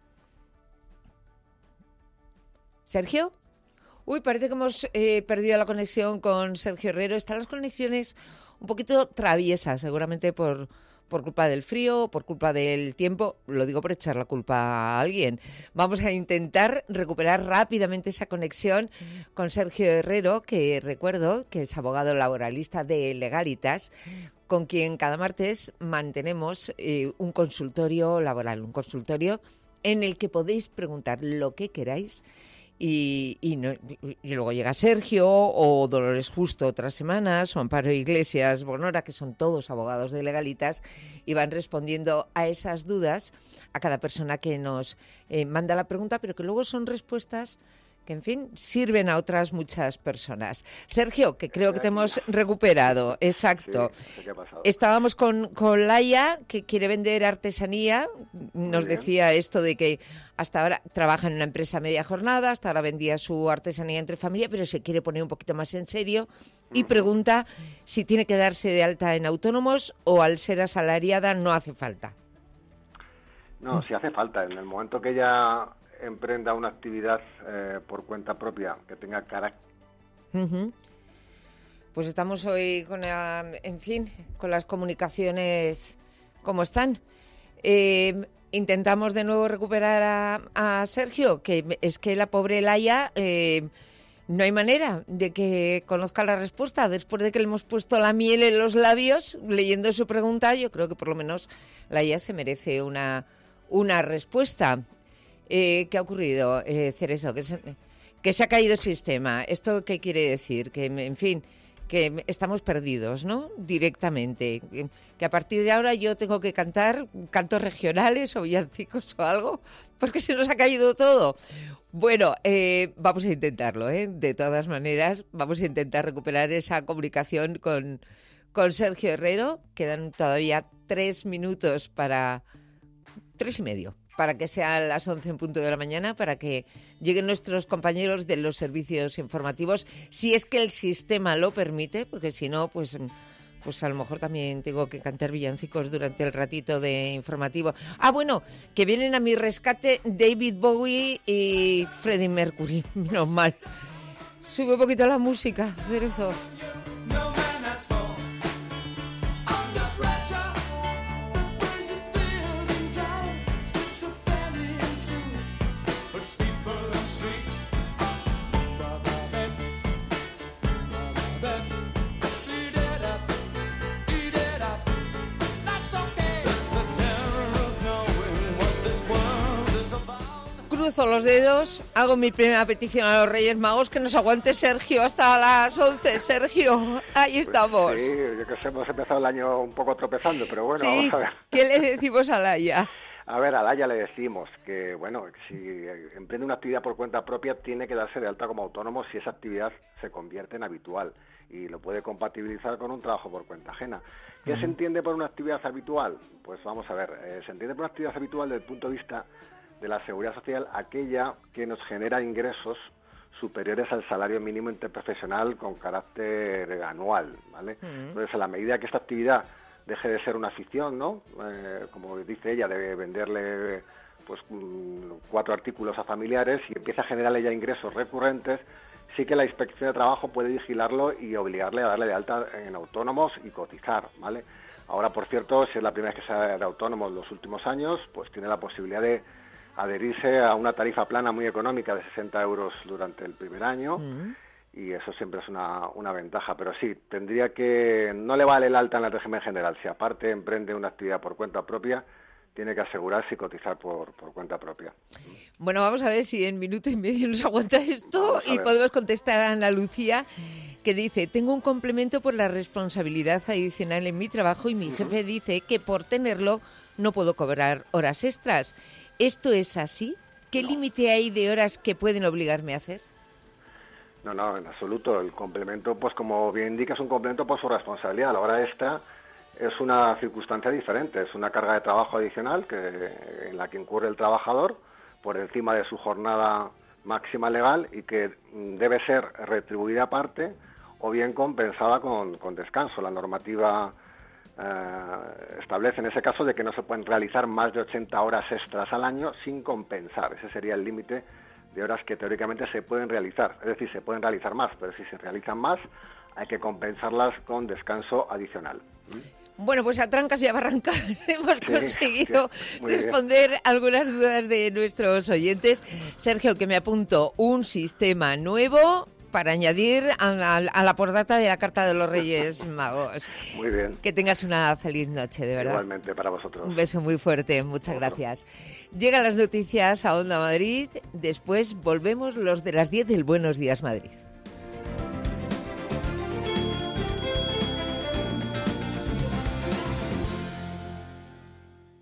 S2: ¿Sergio? Uy, parece que hemos eh, perdido la conexión con Sergio Herrero. Están las conexiones un poquito traviesas, seguramente por, por culpa del frío, por culpa del tiempo. Lo digo por echar la culpa a alguien. Vamos a intentar recuperar rápidamente esa conexión con Sergio Herrero, que recuerdo que es abogado laboralista de Legalitas, con quien cada martes mantenemos eh, un consultorio laboral, un consultorio en el que podéis preguntar lo que queráis. Y, y, no- y luego llega Sergio o Dolores Justo otras semanas o Amparo Iglesias Bonora, que son todos abogados de Legalitas, y van respondiendo a esas dudas a cada persona que nos eh, manda la pregunta, pero que luego son respuestas que, en fin, sirven a otras muchas personas. Sergio, que creo que te hemos recuperado, exacto.
S22: Sí, no sé qué ha pasado.
S2: Estábamos con, con Laia, que quiere vender artesanía. Nos
S22: bien.
S2: decía esto de que hasta ahora trabaja en una empresa a media jornada, hasta ahora vendía su artesanía entre familia, pero se quiere poner un poquito más en serio y pregunta si tiene que darse de alta en autónomos o al ser asalariada no hace falta.
S22: No, si hace falta. En el momento que ella emprenda una actividad eh, por cuenta propia que tenga carácter.
S2: Ujú. Pues estamos hoy con, la- en fin, con las comunicaciones como están. Eh, intentamos de nuevo recuperar a, a Sergio, que es que la pobre Laia eh, no hay manera de que conozca la respuesta. Después de que le hemos puesto la miel en los labios, leyendo su pregunta, yo creo que por lo menos Laia se merece una, una respuesta. Eh, ¿Qué ha ocurrido, eh, Cerezo? Que se, que se ha caído el sistema. ¿Esto qué quiere decir? Que, en fin, que estamos perdidos, ¿no? Directamente. Que a partir de ahora yo tengo que cantar cantos regionales o villancicos o algo, porque se nos ha caído todo. Bueno, eh, vamos a intentarlo, ¿eh? De todas maneras, vamos a intentar recuperar esa comunicación con, con Sergio Herrero. Quedan todavía tres minutos para... tres y medio. Para que sean las once en punto de la mañana, para que lleguen nuestros compañeros de los servicios informativos, si es que el sistema lo permite, porque si no, pues, pues a lo mejor también tengo que cantar villancicos durante el ratito de informativo. Ah, bueno, que vienen a mi rescate David Bowie y Freddie Mercury, menos mal. Sube un poquito la música, hacer eso. Cruzo los dedos, hago mi primera petición a los Reyes Magos, que nos aguante Sergio hasta las once. Sergio, ahí estamos.
S22: Pues sí, yo que sé, hemos empezado el año un poco tropezando, pero bueno,
S2: sí,
S22: vamos a ver.
S2: ¿Qué le decimos a Laia?
S22: A ver, a Laia le decimos que, bueno, si emprende una actividad por cuenta propia, tiene que darse de alta como autónomo si esa actividad se convierte en habitual y lo puede compatibilizar con un trabajo por cuenta ajena. ¿Qué se entiende por una actividad habitual? Pues vamos a ver, eh, se entiende por una actividad habitual desde el punto de vista de la seguridad social, aquella que nos genera ingresos superiores al salario mínimo interprofesional con carácter anual, ¿vale? Mm. Entonces, a la medida que esta actividad deje de ser una afición, ¿no? Eh, como dice ella, de venderle pues cuatro artículos a familiares y empieza a generarle ya ingresos recurrentes, sí que la Inspección de Trabajo puede vigilarlo y obligarle a darle de alta en autónomos y cotizar, ¿vale? Ahora, por cierto, si es la primera vez que se da de autónomo en los últimos años, pues tiene la posibilidad de adherirse a una tarifa plana muy económica de sesenta euros durante el primer año, mm. y eso siempre es una, una ventaja, pero sí, tendría que, no le vale el alta en el régimen general, si aparte emprende una actividad por cuenta propia, tiene que asegurarse y cotizar por, por cuenta propia.
S2: Bueno, vamos a ver si en minuto y medio nos aguanta esto y podemos contestar a Ana Lucía, que dice, tengo un complemento por la responsabilidad adicional en mi trabajo y mi uh-huh. jefe dice que por tenerlo no puedo cobrar horas extras. ¿Esto es así? ¿Qué no. límite hay de horas que pueden obligarme a hacer?
S22: No, no, en absoluto. El complemento, pues como bien indica, es un complemento por su responsabilidad. La hora extra es una circunstancia diferente, es una carga de trabajo adicional que, en la que incurre el trabajador por encima de su jornada máxima legal y que debe ser retribuida aparte o bien compensada con, con descanso. La normativa Uh, establece en ese caso de que no se pueden realizar más de ochenta horas extras al año sin compensar. Ese sería el límite de horas que teóricamente se pueden realizar. Es decir, se pueden realizar más, pero si se realizan más hay que compensarlas con descanso adicional. ¿Mm?
S2: Bueno, pues a trancas y a barrancas hemos sí, conseguido sí, responder bien. algunas dudas de nuestros oyentes. Sergio, que me apunto un sistema nuevo para añadir a la, a la postdata de la Carta de los Reyes Magos.
S22: Muy bien.
S2: Que tengas una feliz noche, de verdad.
S22: Igualmente, para vosotros.
S2: Un beso muy fuerte, muchas gracias. Llegan las noticias a Onda Madrid, después volvemos los de las diez del Buenos Días Madrid.